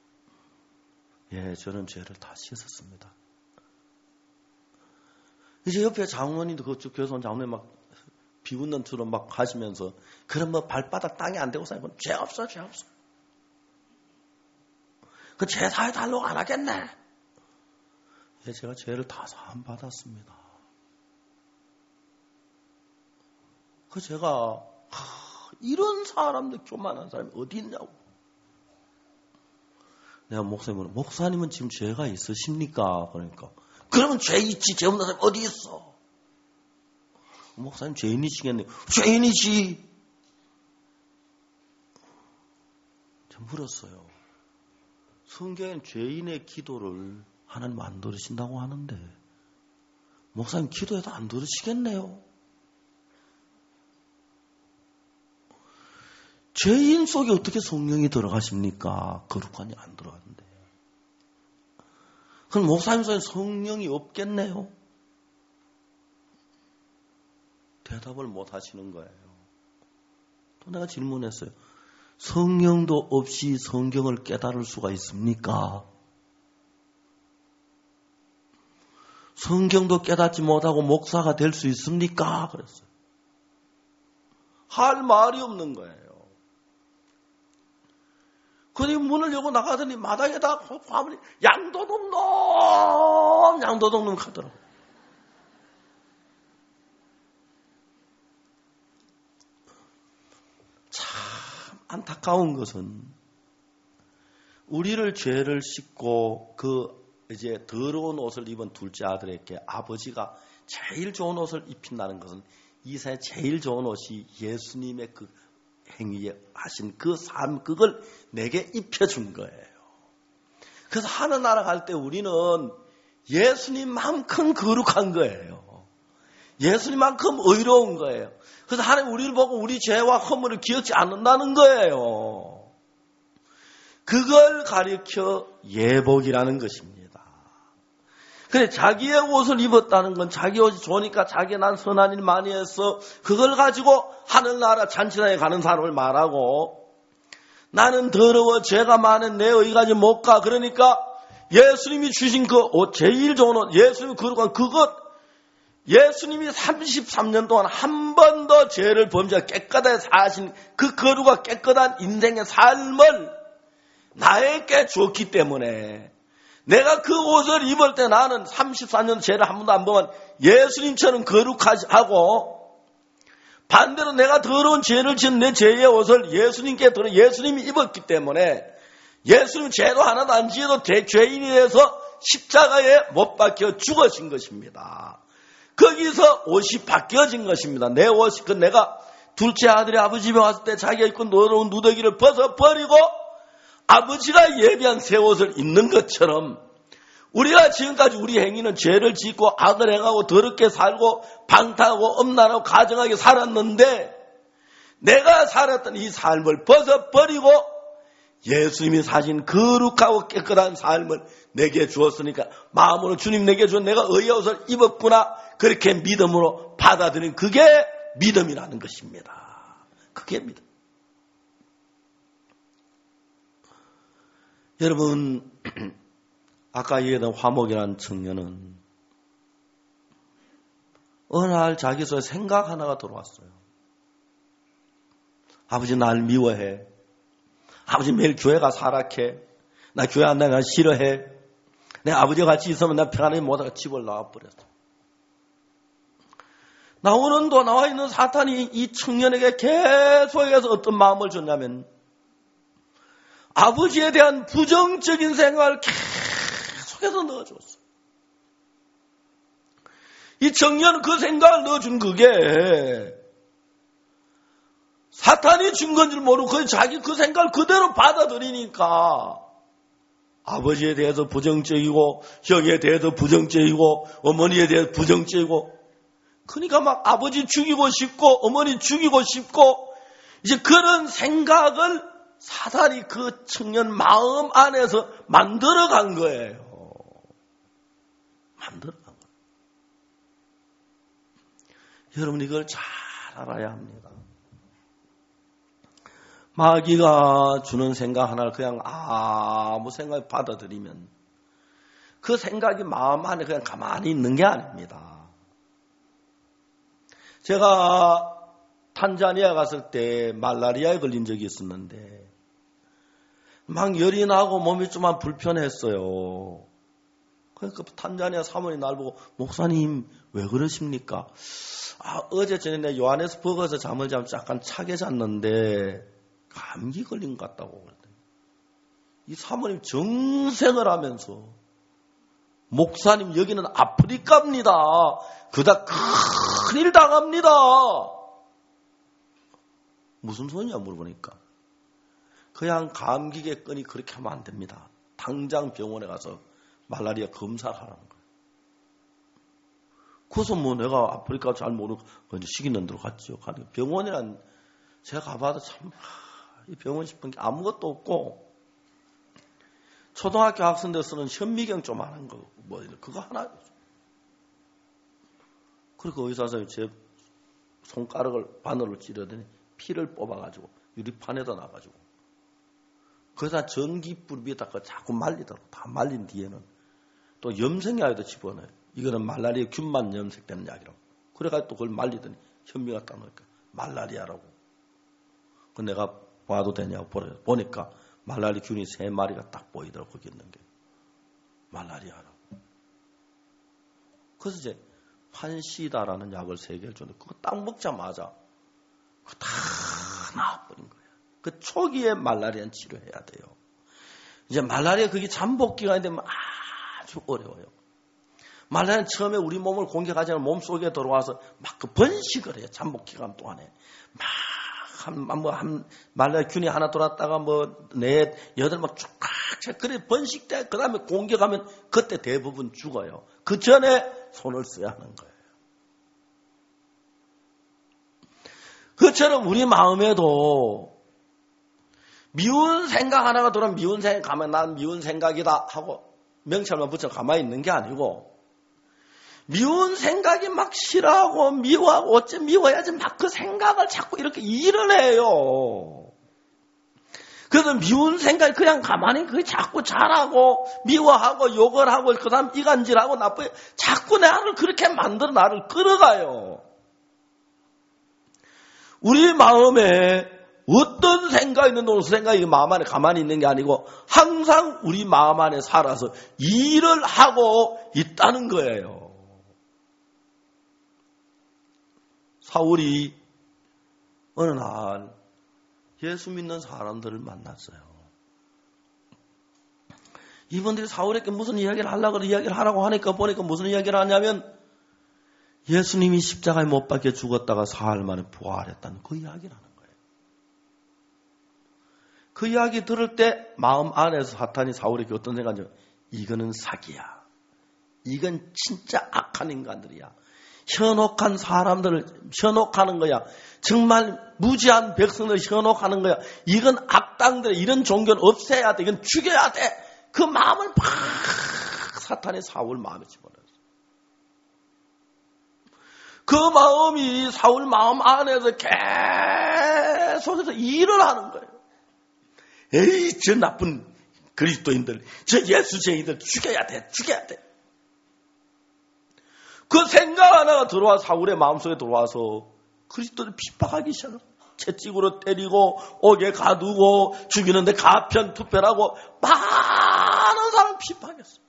Speaker 2: 예, 저는 죄를 다 씻었습니다. 이제 옆에 장로님도 그쪽 교회에서 온 장로님 막 비웃는 처럼 막 하시면서 그럼 발바닥 땅에 안 대고 사는 건 죄 없어. 그 죄 사해달라고 안 하겠네. 예, 제가 죄를 다 사함 받았습니다. 제가 이런 사람들 교만한 사람이 어디 있냐고. 내가 목사님은 지금 죄가 있으십니까? 그러니까 그러면 죄 있지. 죄 없는 사람이 어디 있어? 목사님 죄인이시겠네요. 죄인이지. 제가 물었어요. 성경엔 죄인의 기도를 하나님 안 들으신다고 하는데 목사님 기도해도 안 들으시겠네요. 죄인 속에 어떻게 성령이 들어가십니까? 거룩하니 안 들어가는데. 그럼 목사님 속에 성령이 없겠네요? 대답을 못 하시는 거예요. 또 내가 질문했어요. 성령도 없이 성경을 깨달을 수가 있습니까? 성경도 깨닫지 못하고 목사가 될 수 있습니까? 그랬어요. 할 말이 없는 거예요. 그니 문을 열고 나가더니 마당에다 화물이 양도동놈 하더라고. 참 안타까운 것은 우리를 죄를 씻고 이제 더러운 옷을 입은 둘째 아들에게 아버지가 제일 좋은 옷을 입힌다는 것은 이 세상에 제일 좋은 옷이 예수님의 그 행위에 하신 그 삶, 그걸 내게 입혀준 거예요. 그래서 하늘나라 갈 때 우리는 예수님만큼 거룩한 거예요. 예수님만큼 의로운 거예요. 그래서 하나님 우리를 보고 우리 죄와 허물을 기억지 않는다는 거예요. 그걸 가리켜 예복이라는 것입니다. 근데 자기의 옷을 입었다는 건 자기 옷이 좋으니까 난 선한 일 많이 했어. 그걸 가지고 하늘나라 잔치장에 가는 사람을 말하고 나는 더러워 죄가 많은 내 의가지 못 가. 그러니까 예수님이 주신 그 옷, 제일 좋은 옷, 예수님이 거룩한 그것, 예수님이 33년 동안 한 번도 죄를 범죄하고 깨끗하게 사신 그 거룩과 깨끗한 인생의 삶을 나에게 줬기 때문에 내가 그 옷을 입을 때 나는 34년 죄를 한 번도 안 보면 예수님처럼 거룩하지 하고 반대로 내가 더러운 죄를 지은 내 죄의 옷을 예수님이 입었기 때문에 예수님 죄도 하나도 안 지어도 죄인이 돼서 십자가에 못 박혀 죽으신 것입니다. 거기서 옷이 바뀌어진 것입니다. 내 옷이 내가 둘째 아들이 아버지 집에 왔을 때 자기가 입고 더러운 누더기를 벗어버리고 아버지가 예비한 새 옷을 입는 것처럼 우리가 지금까지 우리 행위는 죄를 짓고 악을 행하고 더럽게 살고 방탕하고 음란하고 가정하게 살았는데 내가 살았던 이 삶을 벗어버리고 예수님이 사신 거룩하고 깨끗한 삶을 내게 주었으니까 마음으로 주님 내게 준 내가 의의 옷을 입었구나 그렇게 믿음으로 받아들인 그게 믿음이라는 것입니다. 그게 믿음. 여러분 아까 얘기했던 화목이라는 청년은 어느 날 자기 속에 생각 하나가 들어왔어요. 아버지 날 미워해. 아버지 매일 교회 가 사락해. 나 교회 안 나가 싫어해. 내 아버지가 같이 있으면 나 평안하게 못하고 집을 나와버렸어. 나오는 도 나와 있는 사탄이 이 청년에게 계속해서 어떤 마음을 줬냐면 아버지에 대한 부정적인 생각을 계속해서 넣어줬어. 이 청년은 그 생각을 넣어준 그게 사탄이 준 건 줄 모르고 자기 그 생각을 그대로 받아들이니까 아버지에 대해서 부정적이고 형에 대해서 부정적이고 어머니에 대해서 부정적이고 그러니까 막 아버지 죽이고 싶고 어머니 죽이고 싶고 이제 그런 생각을 사탄이 그 청년 마음 안에서 만들어간 거예요. 만들어간 거예요. 여러분 이걸 잘 알아야 합니다. 마귀가 주는 생각 하나를 그냥 아무 생각 받아들이면 그 생각이 마음 안에 그냥 가만히 있는 게 아닙니다. 제가 탄자니아 갔을 때 말라리아에 걸린 적이 있었는데 막 열이 나고 몸이 좀 불편했어요. 그러니까 탄자니아 사모님 날 보고 목사님 왜 그러십니까? 어제 저녁에 요하네스버그에서 잠을 잠깐 차게 잤는데 감기 걸린 것 같다고 그러더니 이 사모님 정생을 하면서 목사님 여기는 아프리카입니다. 그다 큰일 당합니다. 무슨 소리냐 물어보니까 그냥 감기겠거니 그렇게 하면 안 됩니다. 당장 병원에 가서 말라리아 검사를 하라는 거예요. 그래서 뭐 내가 아프리카 잘 모르고 시키는 대로 갔죠. 병원이란 제가 가봐도 참 이 병원 싶은 게 아무것도 없고 초등학교 학생들 쓰는 현미경 좀 하는 거 뭐 그거 하나. 그리고 의사 선생님이 제 손가락을 바늘로 찌르더니 피를 뽑아가지고 유리판에다 놔가지고 그래서 전기불 위에다 자꾸 말리더라고. 다 말린 뒤에는 또 염색약에도 집어넣어요. 이거는 말라리아 균만 염색되는 약이라고. 그래가지고 또 그걸 말리더니 현미가 딱 넣으니까 말라리아라고. 그 내가 봐도 되냐고 보니까 말라리아 균이 3마리가 딱 보이더라고. 거기 있는 게 말라리아라고. 그래서 이제 판시다라는 약을 3개를 줬는데 그거 딱 먹자마자 그거 다 나와버린 거예요. 그 초기에 말라리아는 치료해야 돼요. 이제 말라리아 그게 잠복 기간이 되면 아주 어려워요. 말라리아는 처음에 우리 몸을 공격하지 않으면 몸속에 들어와서 막 그 번식을 해요. 잠복 기간 동안에. 말라리아 균이 하나 돌았다가 넷, 8 막 쭉 그래 번식돼. 그 다음에 공격하면 그때 대부분 죽어요. 그 전에 손을 써야 하는 거예요. 그처럼 우리 마음에도 미운 생각 하나가 들어오면 미운 생각 가면 난 미운 생각이다 하고 명찰만 붙여 가만히 있는 게 아니고 미운 생각이 막 싫어하고 미워하고 어째 미워야지 막 그 생각을 자꾸 이렇게 일을 해요. 그래서 미운 생각이 그냥 가만히 그게 자꾸 잘하고 미워하고 욕을 하고 그 다음 이간질하고 나쁘게 자꾸 나를 그렇게 만들어 나를 끌어가요. 우리 마음에 어떤 생각이 있는데 그 생각이 마음 안에 가만히 있는 게 아니고 항상 우리 마음 안에 살아서 일을 하고 있다는 거예요. 사울이 어느 날 예수 믿는 사람들을 만났어요. 이분들이 사울에게 무슨 이야기를 하려고 이야기를 하라고 하니까 보니까 무슨 이야기를 하냐면 예수님이 십자가에 못 박혀 죽었다가 사흘 만에 부활했다는 그 이야기를 하는 거예요. 그 이야기 들을 때 마음 안에서 사탄이 사울에게 어떤 생각이냐면 이거는 사기야. 이건 진짜 악한 인간들이야. 현혹한 사람들을 현혹하는 거야. 정말 무지한 백성들을 현혹하는 거야. 이건 악당들, 이런 종교는 없애야 돼. 이건 죽여야 돼. 그 마음을 막 사탄의 사울 마음에 집어넣었어. 그 마음이 사울 마음 안에서 계속해서 일을 하는 거예요. 에이, 저 나쁜 그리스도인들, 저 예수쟁이들 죽여야 돼, 죽여야 돼. 그 생각 하나가 들어와 사울의 마음속에 들어와서 그리스도를 핍박하기 시작해요. 채찍으로 때리고 옥에 가두고 죽이는데 가편투편하고 많은 사람을 핍박했어요.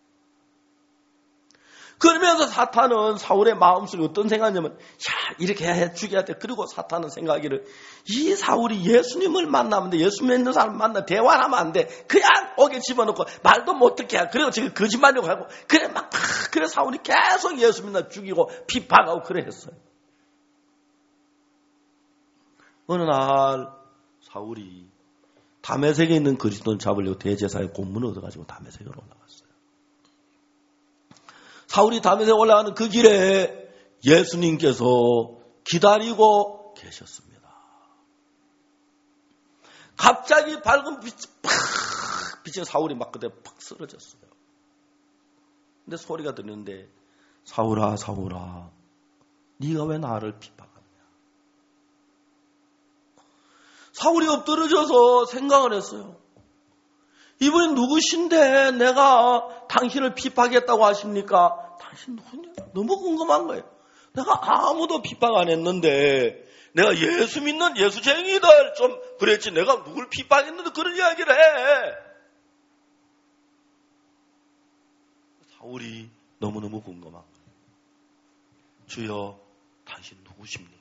Speaker 2: 그러면서 사탄은 사울의 마음속에 어떤 생각이냐면, 야, 이렇게 해야 죽여야 돼. 그리고 사탄은 생각하기를, 이 사울이 예수님을 만나면 돼. 예수 믿는 사람 만나 대화를 하면 안 돼. 그냥 옥에 집어넣고 말도 못듣게 해. 그리고 지금 거짓말이라고 하고, 그래 그래 사울이 계속 예수 믿는 죽이고 핍박하고 그래 했어요. 어느 날 사울이 다메섹에 있는 그리스도를 잡으려고 대제사의 공문을 얻어가지고 다메섹으로 올라갔어요. 사울이 다메섹에 올라가는 그 길에 예수님께서 기다리고 계셨습니다. 갑자기 밝은 빛이 팍 비친 사울이 막 그대로 팍 쓰러졌어요. 근데 소리가 들리는데, 사울아, 사울아, 네가 왜 나를 핍박하느냐? 사울이 엎드러져서 생각을 했어요. 이분이 누구신데 내가 당신을 핍박했다고 하십니까? 당신 누구냐? 너무 궁금한 거예요. 내가 아무도 핍박 안 했는데, 내가 예수 믿는 예수쟁이들 좀 그랬지, 내가 누굴 핍박했는데 그런 이야기를 해. 사울이 너무너무 궁금한 거예요. 주여, 당신 누구십니까?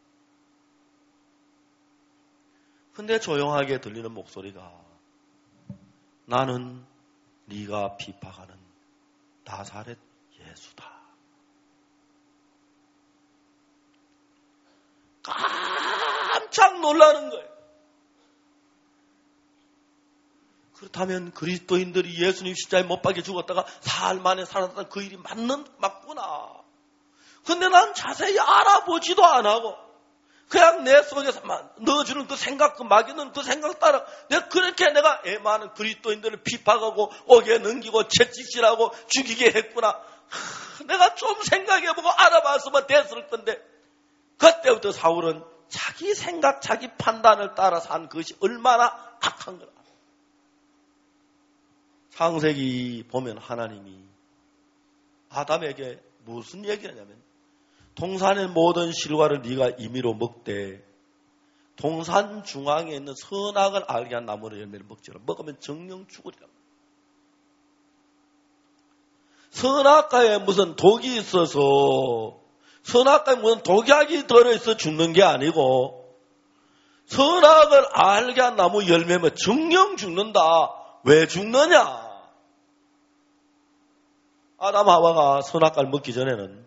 Speaker 2: 근데 조용하게 들리는 목소리가, 나는 네가 핍박하는 나사렛 예수다. 깜짝 놀라는 거예요. 그렇다면 그리스도인들이 예수님 십자가에 못 박혀 죽었다가 사흘 만에 살았다는 그 일이 맞구나. 근데 난 자세히 알아보지도 안 하고 그냥 내 속에서만 넣어주는 그 생각, 그 막이는 그 생각 따라 내가 애많은 그리스도인들을 핍박하고 옥에 넘기고 채찍질하고 죽이게 했구나. 내가 좀 생각해보고 알아봤으면 됐을 건데, 그때부터 사울은 자기 생각, 자기 판단을 따라서 한 것이 얼마나 악한 거라. 창세기 보면 하나님이 아담에게 무슨 얘기를 하냐면, 동산의 모든 실과를 네가 임의로 먹되 동산 중앙에 있는 선악을 알게 한 나무의 열매를 먹지라. 먹으면 정령 죽으리라. 선악과에 무슨 독이 있어서, 선악과에 무슨 독약이 들어있어 죽는 게 아니고, 선악을 알게 한 나무 열매면 정령 죽는다. 왜 죽느냐? 아담 하와가 선악과를 먹기 전에는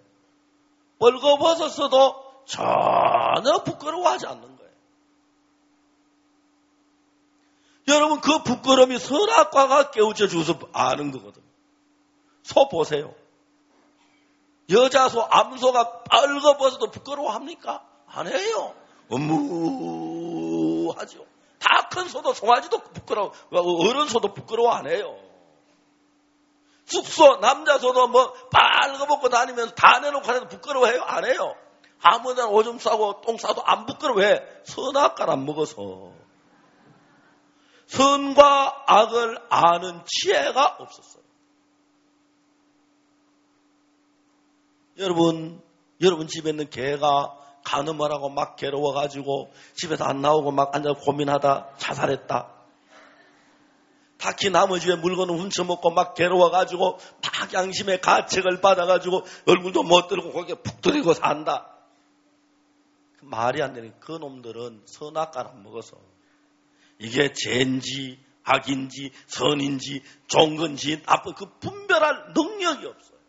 Speaker 2: 벌거벗었어도 전혀 부끄러워하지 않는 거예요. 여러분, 그 부끄러움이 선악과가 깨우쳐 주어서 아는 거거든요. 소 보세요. 여자 소, 암소가 벌거벗어도 부끄러워합니까? 안 해요. 하죠. 다 큰 소도 송아지도 부끄러워, 어른 소도 부끄러워 안 해요. 쑥소, 남자 소도 빨가벗고 다니면서 다 내놓고 하는데 부끄러워해요? 안 해요. 아무데나 오줌 싸고 똥 싸도 안 부끄러워해. 선악과를 안 먹어서. 선과 악을 아는 지혜가 없었어요. 여러분 집에 있는 개가 간음을 하고 막 괴로워가지고 집에서 안 나오고 막 앉아서 고민하다 자살했다. 타키 나무 집에 물건을 훔쳐먹고 막 괴로워가지고 막 양심의 가책을 받아가지고 얼굴도 못 들고 거기에 푹 들이고 산다. 말이 안 되는 그 놈들은 선악과를 안 먹어서 이게 죄인지 악인지 선인지 좋은 건지 나쁜 그 분별할 능력이 없어요.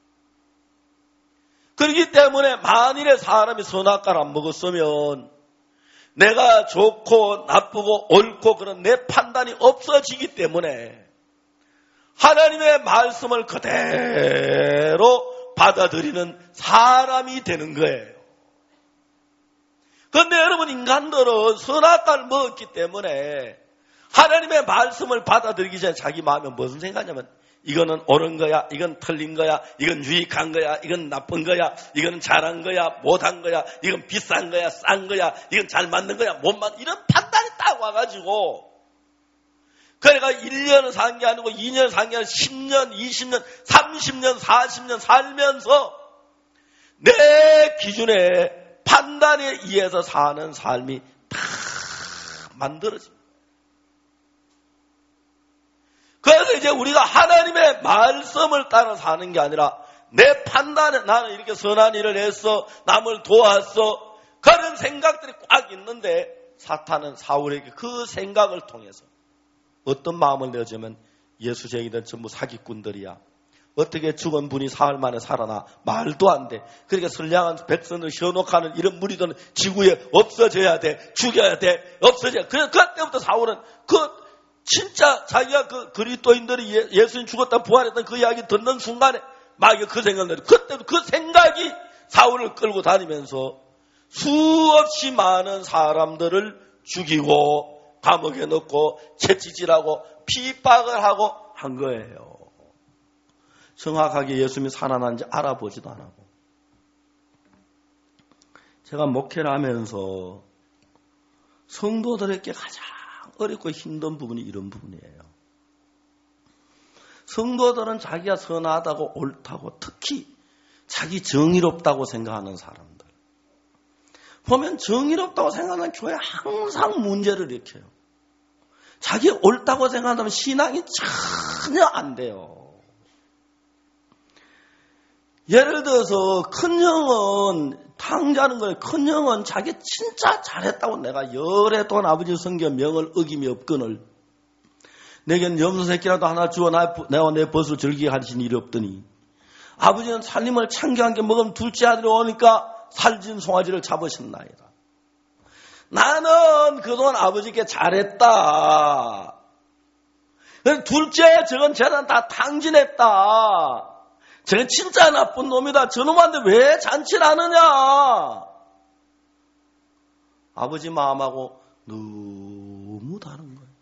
Speaker 2: 그렇기 때문에 만일에 사람이 선악과를 안 먹었으면 내가 좋고 나쁘고 옳고 그런 내 판단이 없어지기 때문에 하나님의 말씀을 그대로 받아들이는 사람이 되는 거예요. 그런데 여러분, 인간들은 선악과를 먹었기 때문에 하나님의 말씀을 받아들이기 전에 자기 마음에 무슨 생각하냐면, 이거는 옳은 거야, 이건 틀린 거야, 이건 유익한 거야, 이건 나쁜 거야, 이거는 잘한 거야, 못한 거야, 이건 비싼 거야, 싼 거야, 이건 잘 맞는 거야, 못 맞는, 이런 판단이 딱 와가지고, 그러니까 1년을 산 게 아니고 2년 산 게 아니고 10년, 20년, 30년, 40년 살면서 내 기준에 판단에 의해서 사는 삶이 다 만들어집니다. 그래서 이제 우리가 하나님의 말씀을 따라 사는 게 아니라 내 판단에 나는 이렇게 선한 일을 했어, 남을 도왔어, 그런 생각들이 꽉 있는데 사탄은 사울에게 그 생각을 통해서 어떤 마음을 내어주면 예수쟁이들 전부 사기꾼들이야. 어떻게 죽은 분이 사흘 만에 살아나? 말도 안 돼. 그러니까 선량한 백성을 현혹하는 이런 무리들은 지구에 없어져야 돼. 죽여야 돼. 없어져야 돼. 그래서 그때부터 사울은 진짜 자기가 그리스도인들이 예수님 죽었다 부활했던 그 이야기 듣는 순간에 막 그 생각을 내요. 그때도 그 생각이 사울을 끌고 다니면서 수없이 많은 사람들을 죽이고 감옥에 넣고 채찍질하고 핍박을 하고 한 거예요. 정확하게 예수님이 살아난지 알아보지도 안 하고. 제가 목회를 하면서 성도들에게 가장 어렵고 힘든 부분이 이런 부분이에요. 성도들은 자기가 선하다고 옳다고, 특히 자기 정의롭다고 생각하는 사람들. 보면 정의롭다고 생각하는 교회 항상 문제를 일으켜요. 자기 옳다고 생각한다면 신앙이 전혀 안 돼요. 예를 들어서 큰형은 탕자는 거예요. 큰형은 자기 진짜 잘했다고 내가 열해 동안 아버지 성경 명을 어김이 없거늘 내겐 염소 새끼라도 하나 주어 내가 내 벗을 즐기게 하신 일이 없더니 아버지는 살림을 창경한 게 먹으면 둘째 아들이 오니까 살진 송아지를 잡으셨나이다. 나는 그동안 아버지께 잘했다. 둘째 저건 쟤는 다 탕진했다. 쟤는 진짜 나쁜 놈이다. 저놈한테 왜 잔치를 하느냐. 아버지 마음하고 너무 다른 거예요.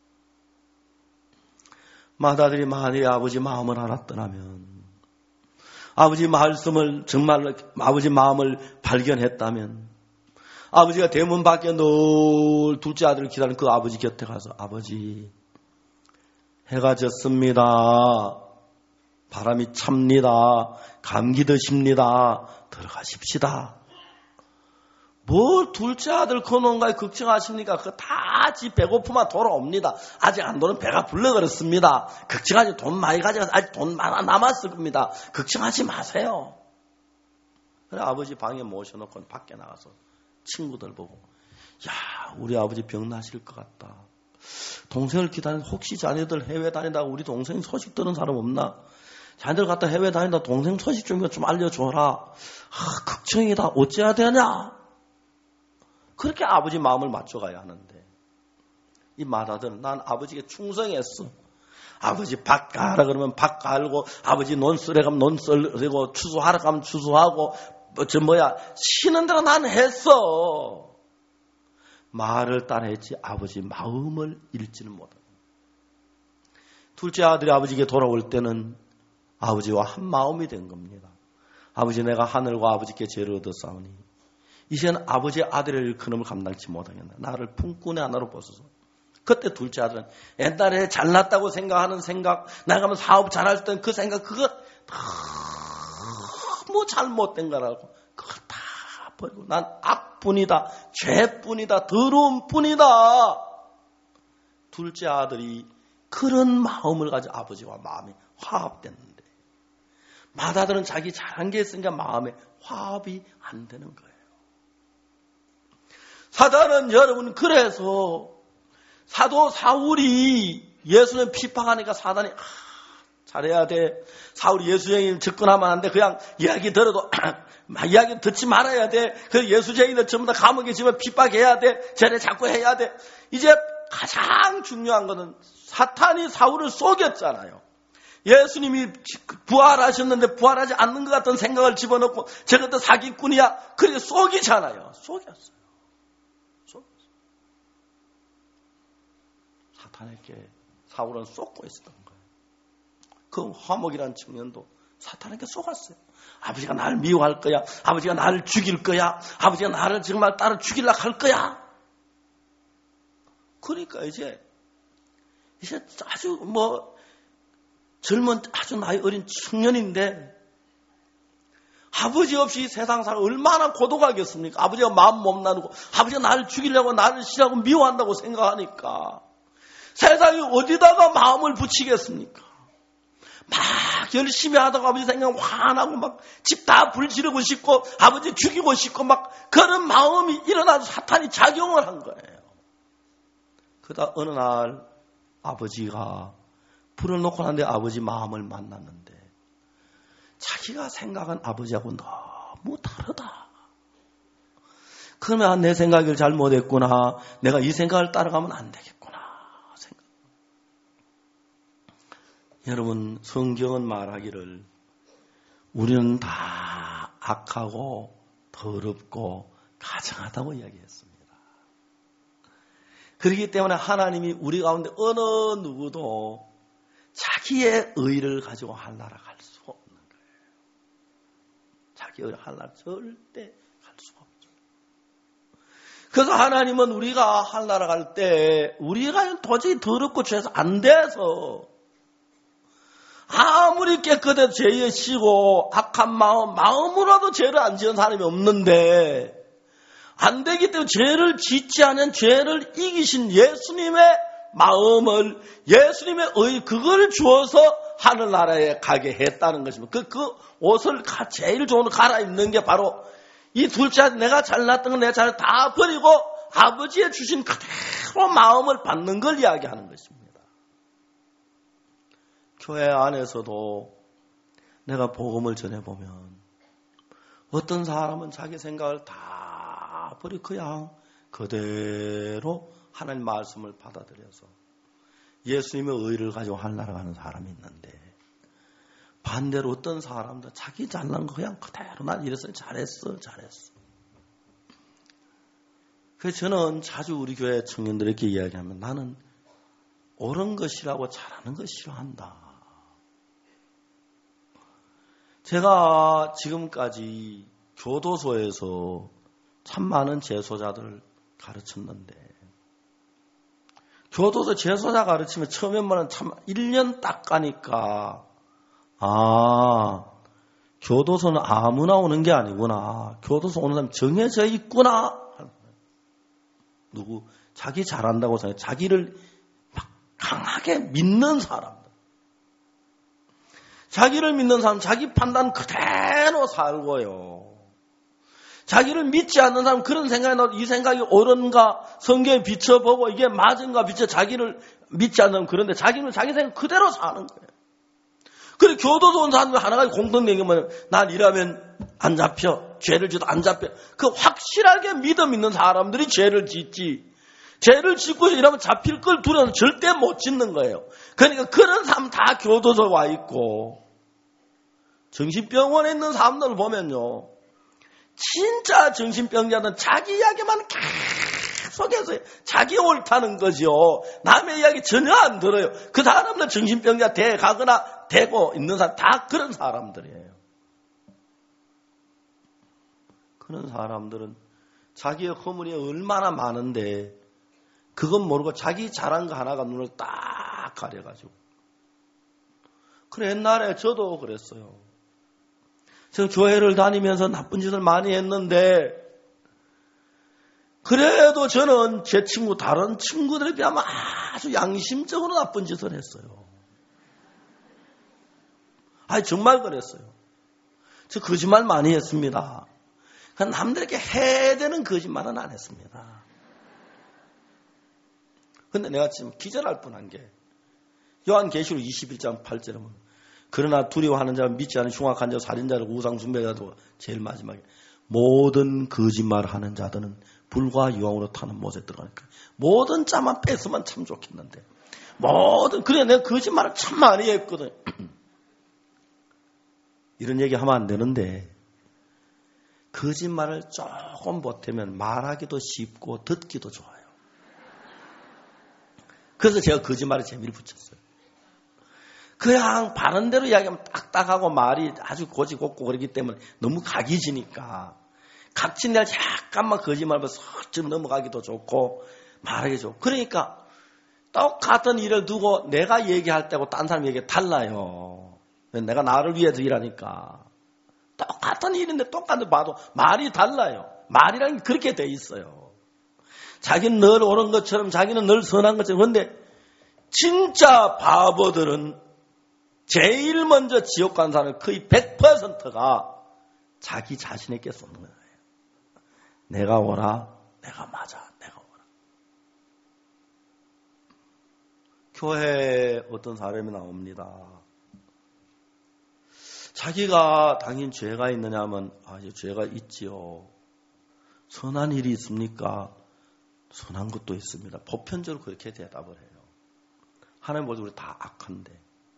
Speaker 2: 마다들이 만약에 아버지 마음을 알았더라면, 아버지 말씀을 정말로 아버지 마음을 발견했다면, 아버지가 대문 밖에 늘 둘째 아들을 기다리는 그 아버지 곁에 가서 아버지 해가 졌습니다. 바람이 찹니다. 감기 드십니다. 들어가십시다. 뭘 둘째 아들 그 농가에 걱정하십니까? 그거 다 지 배고프면 돌아옵니다. 아직 안 돌아오면 배가 불러 그렇습니다. 걱정하지, 돈 많이 가져가서 아직 돈 많아 남았을 겁니다. 걱정하지 마세요. 그래 아버지 방에 모셔놓고 밖에 나가서 친구들 보고, 야 우리 아버지 병 나실 것 같다. 동생을 기다리는, 혹시 자네들 해외 다니다가 우리 동생 소식 들은 사람 없나? 자네들 갔다 해외 다니다 동생 소식 좀 알려줘라. 걱정이다. 어째야 되냐? 그렇게 아버지 마음을 맞춰가야 하는데, 이 마다들은 난 아버지께 충성했어. 아버지 밭 가라 그러면 밭 갈고, 아버지 논 쓰래 가면 논 썰고, 추수하라 가면 추수하고, 쉬는 대로 난 했어. 말을 따라 했지 아버지 마음을 읽지는 못하고. 둘째 아들이 아버지에게 돌아올 때는 아버지와 한 마음이 된 겁니다. 아버지 내가 하늘과 아버지께 죄를 얻었사오니 이제는 아버지의 아들을 일큰 놈을 감당치 못하겠나. 나를 품꾼의 하나로 보소서. 그때 둘째 아들은 옛날에 잘났다고 생각하는 생각, 나가면 사업 잘할 땐 그 생각, 그거 너무 잘못된 거라고 그걸 다 버리고, 난 악뿐이다, 죄뿐이다, 더러운 뿐이다. 둘째 아들이 그런 마음을 가지고 아버지와 마음이 화합됐는데, 맏아들은 자기 잘한 게 있으니까 마음에 화합이 안 되는 거예요. 사단은 여러분, 그래서 사도 사울이 예수님 핍박하니까 사단이 잘해야 돼. 사울이 예수쟁이를 접근하면 안 돼. 그냥 이야기 들어도 이야기 듣지 말아야 돼. 그 예수쟁이들 전부 다 감옥에 집에 핍박해야 돼. 쟤네 자꾸 해야 돼. 이제 가장 중요한 거는 사탄이 사울을 속였잖아요. 예수님이 부활하셨는데 부활하지 않는 것 같은 생각을 집어넣고 저것도 사기꾼이야. 그렇게 속이잖아요. 속였어요. 사탄에게 사울은 속고 있었던 거예요. 그 화목이라는 청년도 사탄에게 속았어요. 아버지가 나를 미워할 거야. 아버지가 나를 죽일 거야. 아버지가 나를 정말 따로 죽이려고 할 거야. 그러니까 이제 아주 젊은 아주 나이 어린 청년인데 아버지 없이 세상 살아 얼마나 고독하겠습니까? 아버지가 마음 못 나누고 아버지가 나를 죽이려고 나를 싫어하고 미워한다고 생각하니까 세상에 어디다가 마음을 붙이겠습니까? 막 열심히 하다가 아버지 생각 화나고 막 집 다 불 지르고 싶고 아버지 죽이고 싶고 막 그런 마음이 일어나서 사탄이 작용을 한 거예요. 그러다 어느 날 아버지가 불을 놓고 났는데 아버지 마음을 만났는데 자기가 생각한 아버지하고 너무 다르다. 그러면 내 생각을 잘못했구나. 내가 이 생각을 따라가면 안 되겠구나. 여러분, 성경은 말하기를 우리는 다 악하고 더럽고 가증하다고 이야기했습니다. 그렇기 때문에 하나님이 우리 가운데 어느 누구도 자기의 의를 가지고 한나라갈 수 없는 거예요. 자기의 의를 한나라 절대 갈 수가 없죠. 그래서 하나님은 우리가 한나라 갈 때 우리가 도저히 더럽고 죄에서 안 돼서 아무리 깨끗해도 죄에 지고 악한 마음으로도 죄를 안 지은 사람이 없는데 안 되기 때문에 죄를 짓지 않은 죄를 이기신 예수님의 마음을 예수님의 그걸 주어서 하늘나라에 가게 했다는 것입니다. 그 옷을 제일 좋은 걸 갈아입는 게 바로 이 둘째 내가 잘났던 건 내가 잘 다 버리고 아버지의 주신 그대로 마음을 받는 걸 이야기하는 것입니다. 교회 안에서도 내가 복음을 전해보면 어떤 사람은 자기 생각을 다 버리고 그냥 그대로 하나님 말씀을 받아들여서 예수님의 의를 가지고 하늘나라 가는 사람이 있는데 반대로 어떤 사람도 자기 잘난 거 그냥 그대로 난 이랬어 잘했어. 그래서 저는 자주 우리 교회 청년들에게 이야기하면 나는 옳은 것이라고 잘하는 것 싫어한다. 제가 지금까지 교도소에서 참 많은 재소자들을 가르쳤는데 교도소 재소자 가르치면 처음에는 참 1년 딱 가니까 교도소는 아무나 오는 게 아니구나. 교도소 오는 사람 정해져 있구나. 누구? 자기 잘한다고 생각해. 자기를 막 강하게 믿는 사람들. 자기를 믿는 사람, 자기 판단 그대로 살고요. 자기를 믿지 않는 사람 그런 생각이 나도 이 생각이 옳은가 성경에 비춰보고 이게 맞은가 비춰 자기를 믿지 않는 그런데 자기는 자기 생각 그대로 사는 거예요. 그래 교도소 온 사람들 하나가 공통된 게 뭐냐면 난 일하면 안 잡혀. 죄를 지도 안 잡혀. 그 확실하게 믿음 있는 사람들이 죄를 짓지. 죄를 짓고 이러면 잡힐 걸 두려워서 절대 못 짓는 거예요. 그러니까 그런 사람 다 교도소에 와 있고 정신병원에 있는 사람들을 보면요. 진짜 정신병자는 자기 이야기만 계속해서 자기 옳다는 거죠. 남의 이야기 전혀 안 들어요. 그 사람들 정신병자 돼 가거나 되고 있는 사람 다 그런 사람들이에요. 그런 사람들은 자기의 허물이 얼마나 많은데 그건 모르고 자기 잘한 거 하나가 눈을 딱 가려가지고. 그래 옛날에 저도 그랬어요. 저 교회를 다니면서 나쁜 짓을 많이 했는데 그래도 저는 제 친구 다른 친구들에 비하면 아주 양심적으로 나쁜 짓을 했어요. 정말 그랬어요. 저 거짓말 많이 했습니다. 남들에게 해야 되는 거짓말은 안 했습니다. 근데 내가 지금 기절할 뻔한 게 요한계시록 21장 8절에 보면 그러나 두려워하는 자는 믿지 않은 흉악한 자, 살인자를 우상 숭배자도 제일 마지막에 모든 거짓말하는 자들은 불과 유황으로 타는 못에 들어가니까 모든 자만 뺐으면 참 좋겠는데 그래 내가 거짓말을 참 많이 했거든. 이런 얘기 하면 안 되는데 거짓말을 조금 보태면 말하기도 쉽고 듣기도 좋아요. 그래서 제가 거짓말에 재미를 붙였어요. 그냥 바른 대로 이야기하면 딱딱하고 말이 아주 고지곱고 그러기 때문에 너무 각이 지니까 각진 날 잠깐만 거짓말하면 쓱 넘어가기도 좋고 말하기 좋고 그러니까 똑같은 일을 두고 내가 얘기할 때하고 딴 사람 얘기가 달라요. 내가 나를 위해서 일하니까 똑같은 일인데 똑같은 봐도 말이 달라요. 말이라는 게 그렇게 돼 있어요. 자기는 늘 옳은 것처럼 자기는 늘 선한 것처럼 그런데 진짜 바보들은 제일 먼저 지옥 간 사람의 거의 100%가 자기 자신에게 쏟는 거예요. 내가 옳아, 내가 맞아, 내가 옳아. 교회에 어떤 사람이 나옵니다. 자기가 당연히 죄가 있느냐 하면 죄가 있지요. 선한 일이 있습니까? 선한 것도 있습니다. 보편적으로 그렇게 대답을 해요. 하나님 볼 때 우리 다 악한데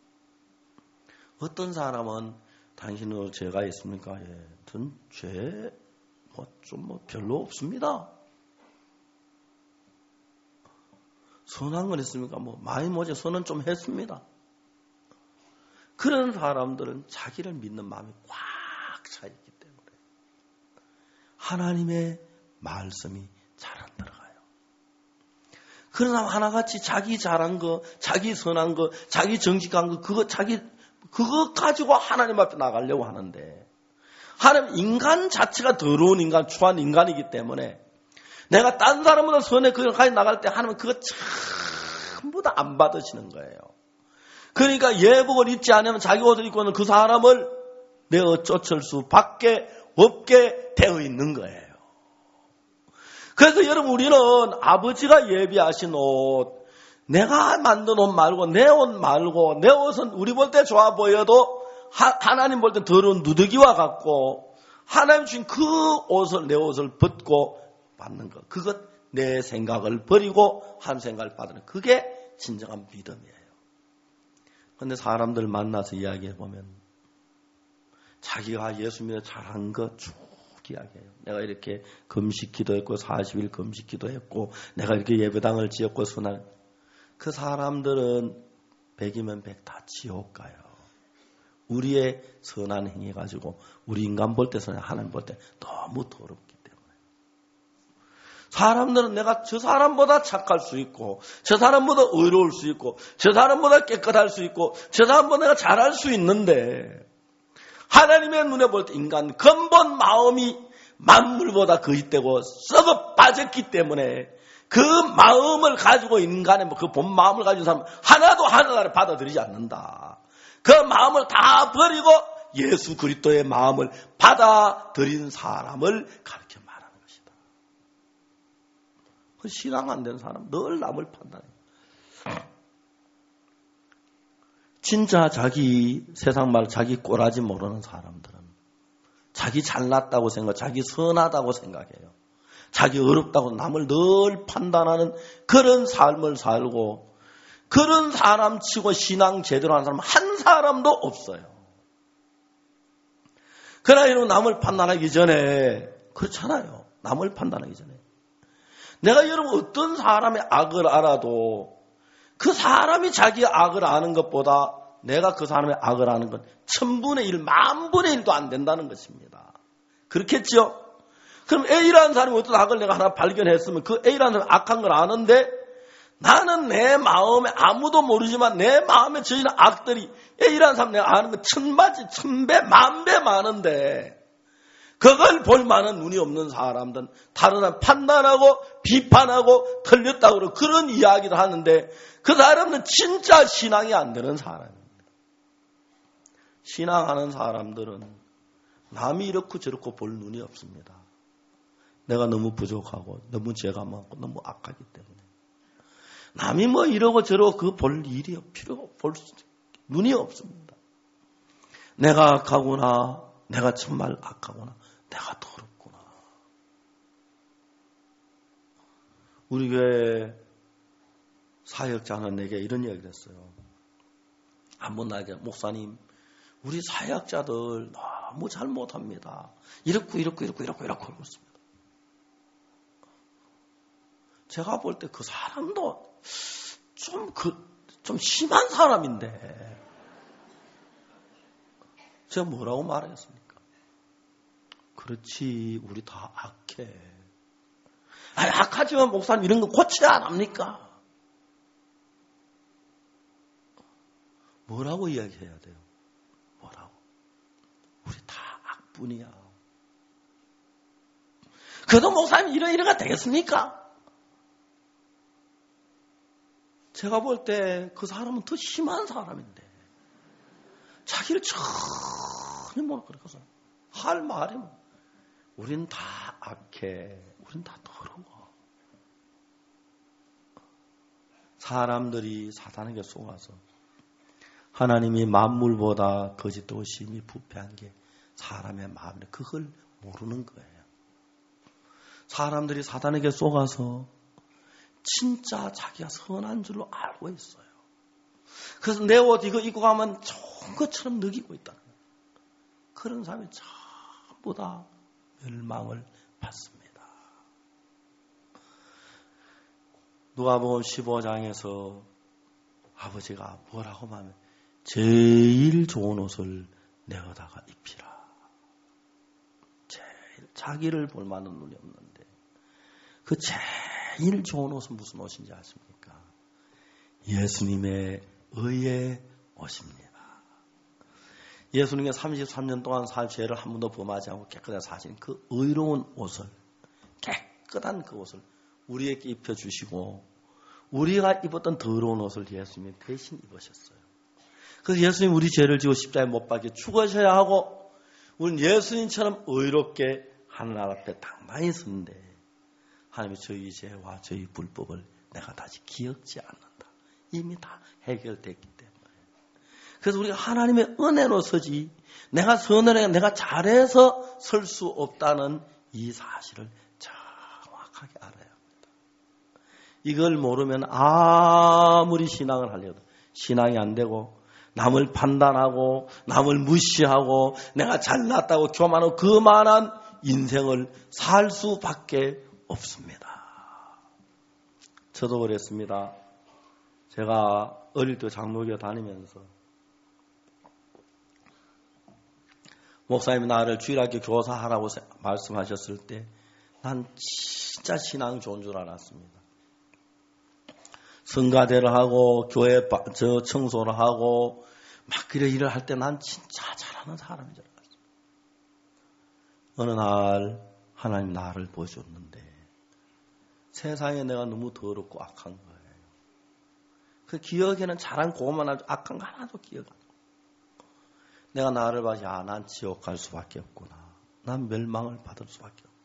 Speaker 2: 어떤 사람은 당신은 죄가 있습니까? 예, 전 죄 별로 없습니다. 선한 건 있습니까? 많이 뭐지 선은 좀 했습니다. 그런 사람들은 자기를 믿는 마음이 꽉 차 있기 때문에 하나님의 말씀이 잘 안 들어가요. 그러나 하나같이 자기 잘한 거, 자기 선한 거, 자기 정직한 거, 그거 가지고 하나님 앞에 나가려고 하는데 하나님 인간 자체가 더러운 인간, 추한 인간이기 때문에 내가 딴 사람보다 선해 그걸 가지고 나갈 때 하나님은 그거 전부 다 안 받으시는 거예요. 그러니까 예복을 입지 않으면 자기 옷을 입고는 그 사람을 내어 쫓을 수밖에 없게 되어 있는 거예요. 그래서 여러분 우리는 아버지가 예비하신 옷, 내가 만든 옷 말고 내 옷 말고 내 옷은 우리 볼 때 좋아 보여도 하나님 볼 때 더러운 누더기와 같고 하나님 주신 그 옷을 내 옷을 벗고 받는 것. 그것 내 생각을 버리고 한 생각을 받는 그게 진정한 믿음이에요. 그런데 사람들 만나서 이야기해 보면 자기가 예수 믿어 잘한 거 쭉 이야기해요. 내가 이렇게 금식 기도했고 40일 금식 기도했고 내가 이렇게 예배당을 지었고 선한 그 사람들은 100이면 100 다 지옥 가요. 우리의 선한 행위 가지고 우리 인간 볼 때 선해 하나님 볼 때 너무 더럽기 때문에 사람들은 내가 저 사람보다 착할 수 있고 저 사람보다 의로울 수 있고 저 사람보다 깨끗할 수 있고 저 사람보다 내가 잘할 수 있는데 하나님의 눈에 볼 때 인간 근본 마음이 만물보다 거짓되고 썩어 빠졌기 때문에 그 마음을 가지고 인간의 그 본 마음을 가진 사람 하나도 하나를 받아들이지 않는다. 그 마음을 다 버리고 예수 그리스도의 마음을 받아들인 사람을 가르쳐 말하는 것이다. 그 신앙 안 되는 사람 늘 남을 판단해요. 진짜 자기 세상 말 자기 꼬라지 모르는 사람들은 자기 잘났다고 생각, 자기 선하다고 생각해요. 자기 어렵다고 남을 늘 판단하는 그런 삶을 살고 그런 사람 치고 신앙 제대로 하는 사람 한 사람도 없어요. 그러나 여러분 남을 판단하기 전에 그렇잖아요. 남을 판단하기 전에 내가 여러분 어떤 사람의 악을 알아도 그 사람이 자기의 악을 아는 것보다 내가 그 사람의 악을 아는 건 1000분의 1, 10,000분의 1도 안 된다는 것입니다. 그렇겠죠? 그럼 A라는 사람이 어떤 악을 내가 하나 발견했으면 그 A라는 사람이 악한 걸 아는데 나는 내 마음에 아무도 모르지만 내 마음에 저지른 악들이 A라는 사람 내가 아는 건 1000배, 1000배, 10,000배 많은데 그걸 볼 만한 눈이 없는 사람들은 다른 사람 판단하고 비판하고 틀렸다고 그러고 그런 이야기를 하는데 그 사람은 진짜 신앙이 안 되는 사람입니다. 신앙하는 사람들은 남이 이렇고 저렇고 볼 눈이 없습니다. 내가 너무 부족하고 너무 죄가 많고 너무 악하기 때문에 남이 뭐 이러고 저러고 그거 볼 일이 볼 눈이 없습니다. 내가 악하구나, 내가 정말 악하구나, 내가 더럽구나. 우리 교회 사역자는 내게 이런 이야기를 했어요. 한번 나에게 목사님 우리 사역자들 너무 잘못합니다. 이렇고 그러고 있습니다. 제가 볼 때 그 사람도 좀 심한 사람인데 제가 뭐라고 말하겠습니까? 그렇지, 우리 다 악해. 아니, 악하지만 목사님 이런 거 고쳐야 안 합니까? 뭐라고 이야기해야 돼요? 뭐라고? 우리 다 악뿐이야. 그래도 목사님 이러가 되겠습니까? 제가 볼 때 그 사람은 더 심한 사람인데 자기를 전혀 모르고 그래서 할 말이 뭐 우린 다 악해. 우린 다 더러워. 사람들이 사단에게 속아서 하나님이 만물보다 거짓되고 심히 부패한 게 사람의 마음인데 그걸 모르는 거예요. 사람들이 사단에게 속아서 진짜 자기가 선한 줄로 알고 있어요. 그래서 내 옷 이거 입고 가면 좋은 것처럼 느끼고 있다. 그런 사람이 전부 다 멸망을 받습니다. 누가복음 15장에서 아버지가 뭐라고 하면 제일 좋은 옷을 내어다가 입히라. 제일 자기를 볼 만한 눈이 없는데 그 제일 좋은 옷은 무슨 옷인지 아십니까? 예수님의 의의 옷입니다. 예수님의 33년 동안 죄를 한 번도 범하지 않고 깨끗하게 사신 그 의로운 옷을, 깨끗한 그 옷을 우리에게 입혀주시고 우리가 입었던 더러운 옷을 예수님이 대신 입으셨어요. 그래서 예수님 우리 죄를 지고 십자가에 못 박혀 죽으셔야 하고 우리는 예수님처럼 의롭게 하늘 앞에 당당히 섰는데 하나님이 저희 죄와 저희 불법을 내가 다시 기억지 않는다. 이미 다 해결됐기 때문에. 그래서 우리가 하나님의 은혜로 서지 내가 선을 내가 잘해서 설 수 없다는 이 사실을 정확하게 알아야 합니다. 이걸 모르면 아무리 신앙을 하려도 신앙이 안 되고 남을 판단하고 남을 무시하고 내가 잘났다고 교만하고 그만한 인생을 살 수밖에 없습니다. 저도 그랬습니다. 제가 어릴 때 장로교 다니면서 목사님이 나를 주일학교 교사하라고 말씀하셨을 때 난 진짜 신앙 좋은 줄 알았습니다. 성가대를 하고 교회 청소를 하고 막 그런 일을 할 때 난 진짜 잘하는 사람인 줄 알았어요. 어느 날 하나님 나를 보여줬는데 세상에 내가 너무 더럽고 악한 거예요. 그 기억에는 잘한 그것만 하죠. 악한 거 하나도 기억 안 나요. 내가 나를 봐서 난 지옥 갈 수밖에 없구나. 난 멸망을 받을 수밖에 없구나.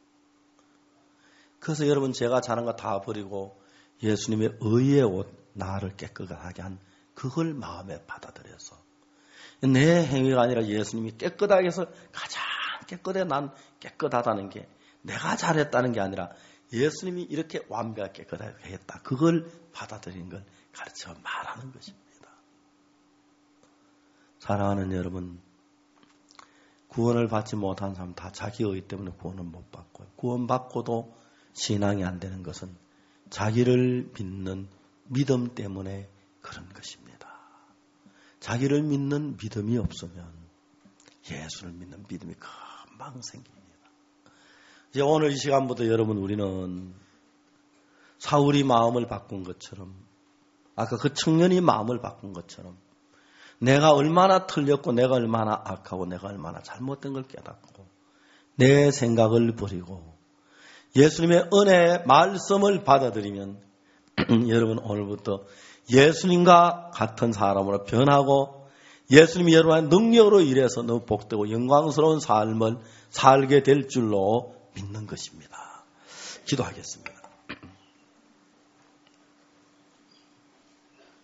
Speaker 2: 그래서 여러분 제가 잘한 거 다 버리고 예수님의 의의 옷, 나를 깨끗하게 한 그걸 마음에 받아들여서 내 행위가 아니라 예수님이 깨끗하게 해서 가장 깨끗해 난 깨끗하다는 게 내가 잘했다는 게 아니라 예수님이 이렇게 완벽하게 깨끗하게 했다. 그걸 받아들이는 걸 가르쳐 말하는 것입니다. 사랑하는 여러분, 구원을 받지 못한 사람 다 자기 의 때문에 구원을 못 받고요. 구원받고도 신앙이 안 되는 것은 자기를 믿는 믿음 때문에 그런 것입니다. 자기를 믿는 믿음이 없으면 예수를 믿는 믿음이 금방 생깁니다. 이제 오늘 이 시간부터 여러분 우리는 사울이 마음을 바꾼 것처럼 아까 그 청년이 마음을 바꾼 것처럼 내가 얼마나 틀렸고 내가 얼마나 악하고 내가 얼마나 잘못된 걸 깨닫고 내 생각을 버리고 예수님의 은혜의 말씀을 받아들이면 여러분 오늘부터 예수님과 같은 사람으로 변하고 예수님이 여러분의 능력으로 일해서 너무 복되고 영광스러운 삶을 살게 될 줄로 믿는 것입니다. 기도하겠습니다.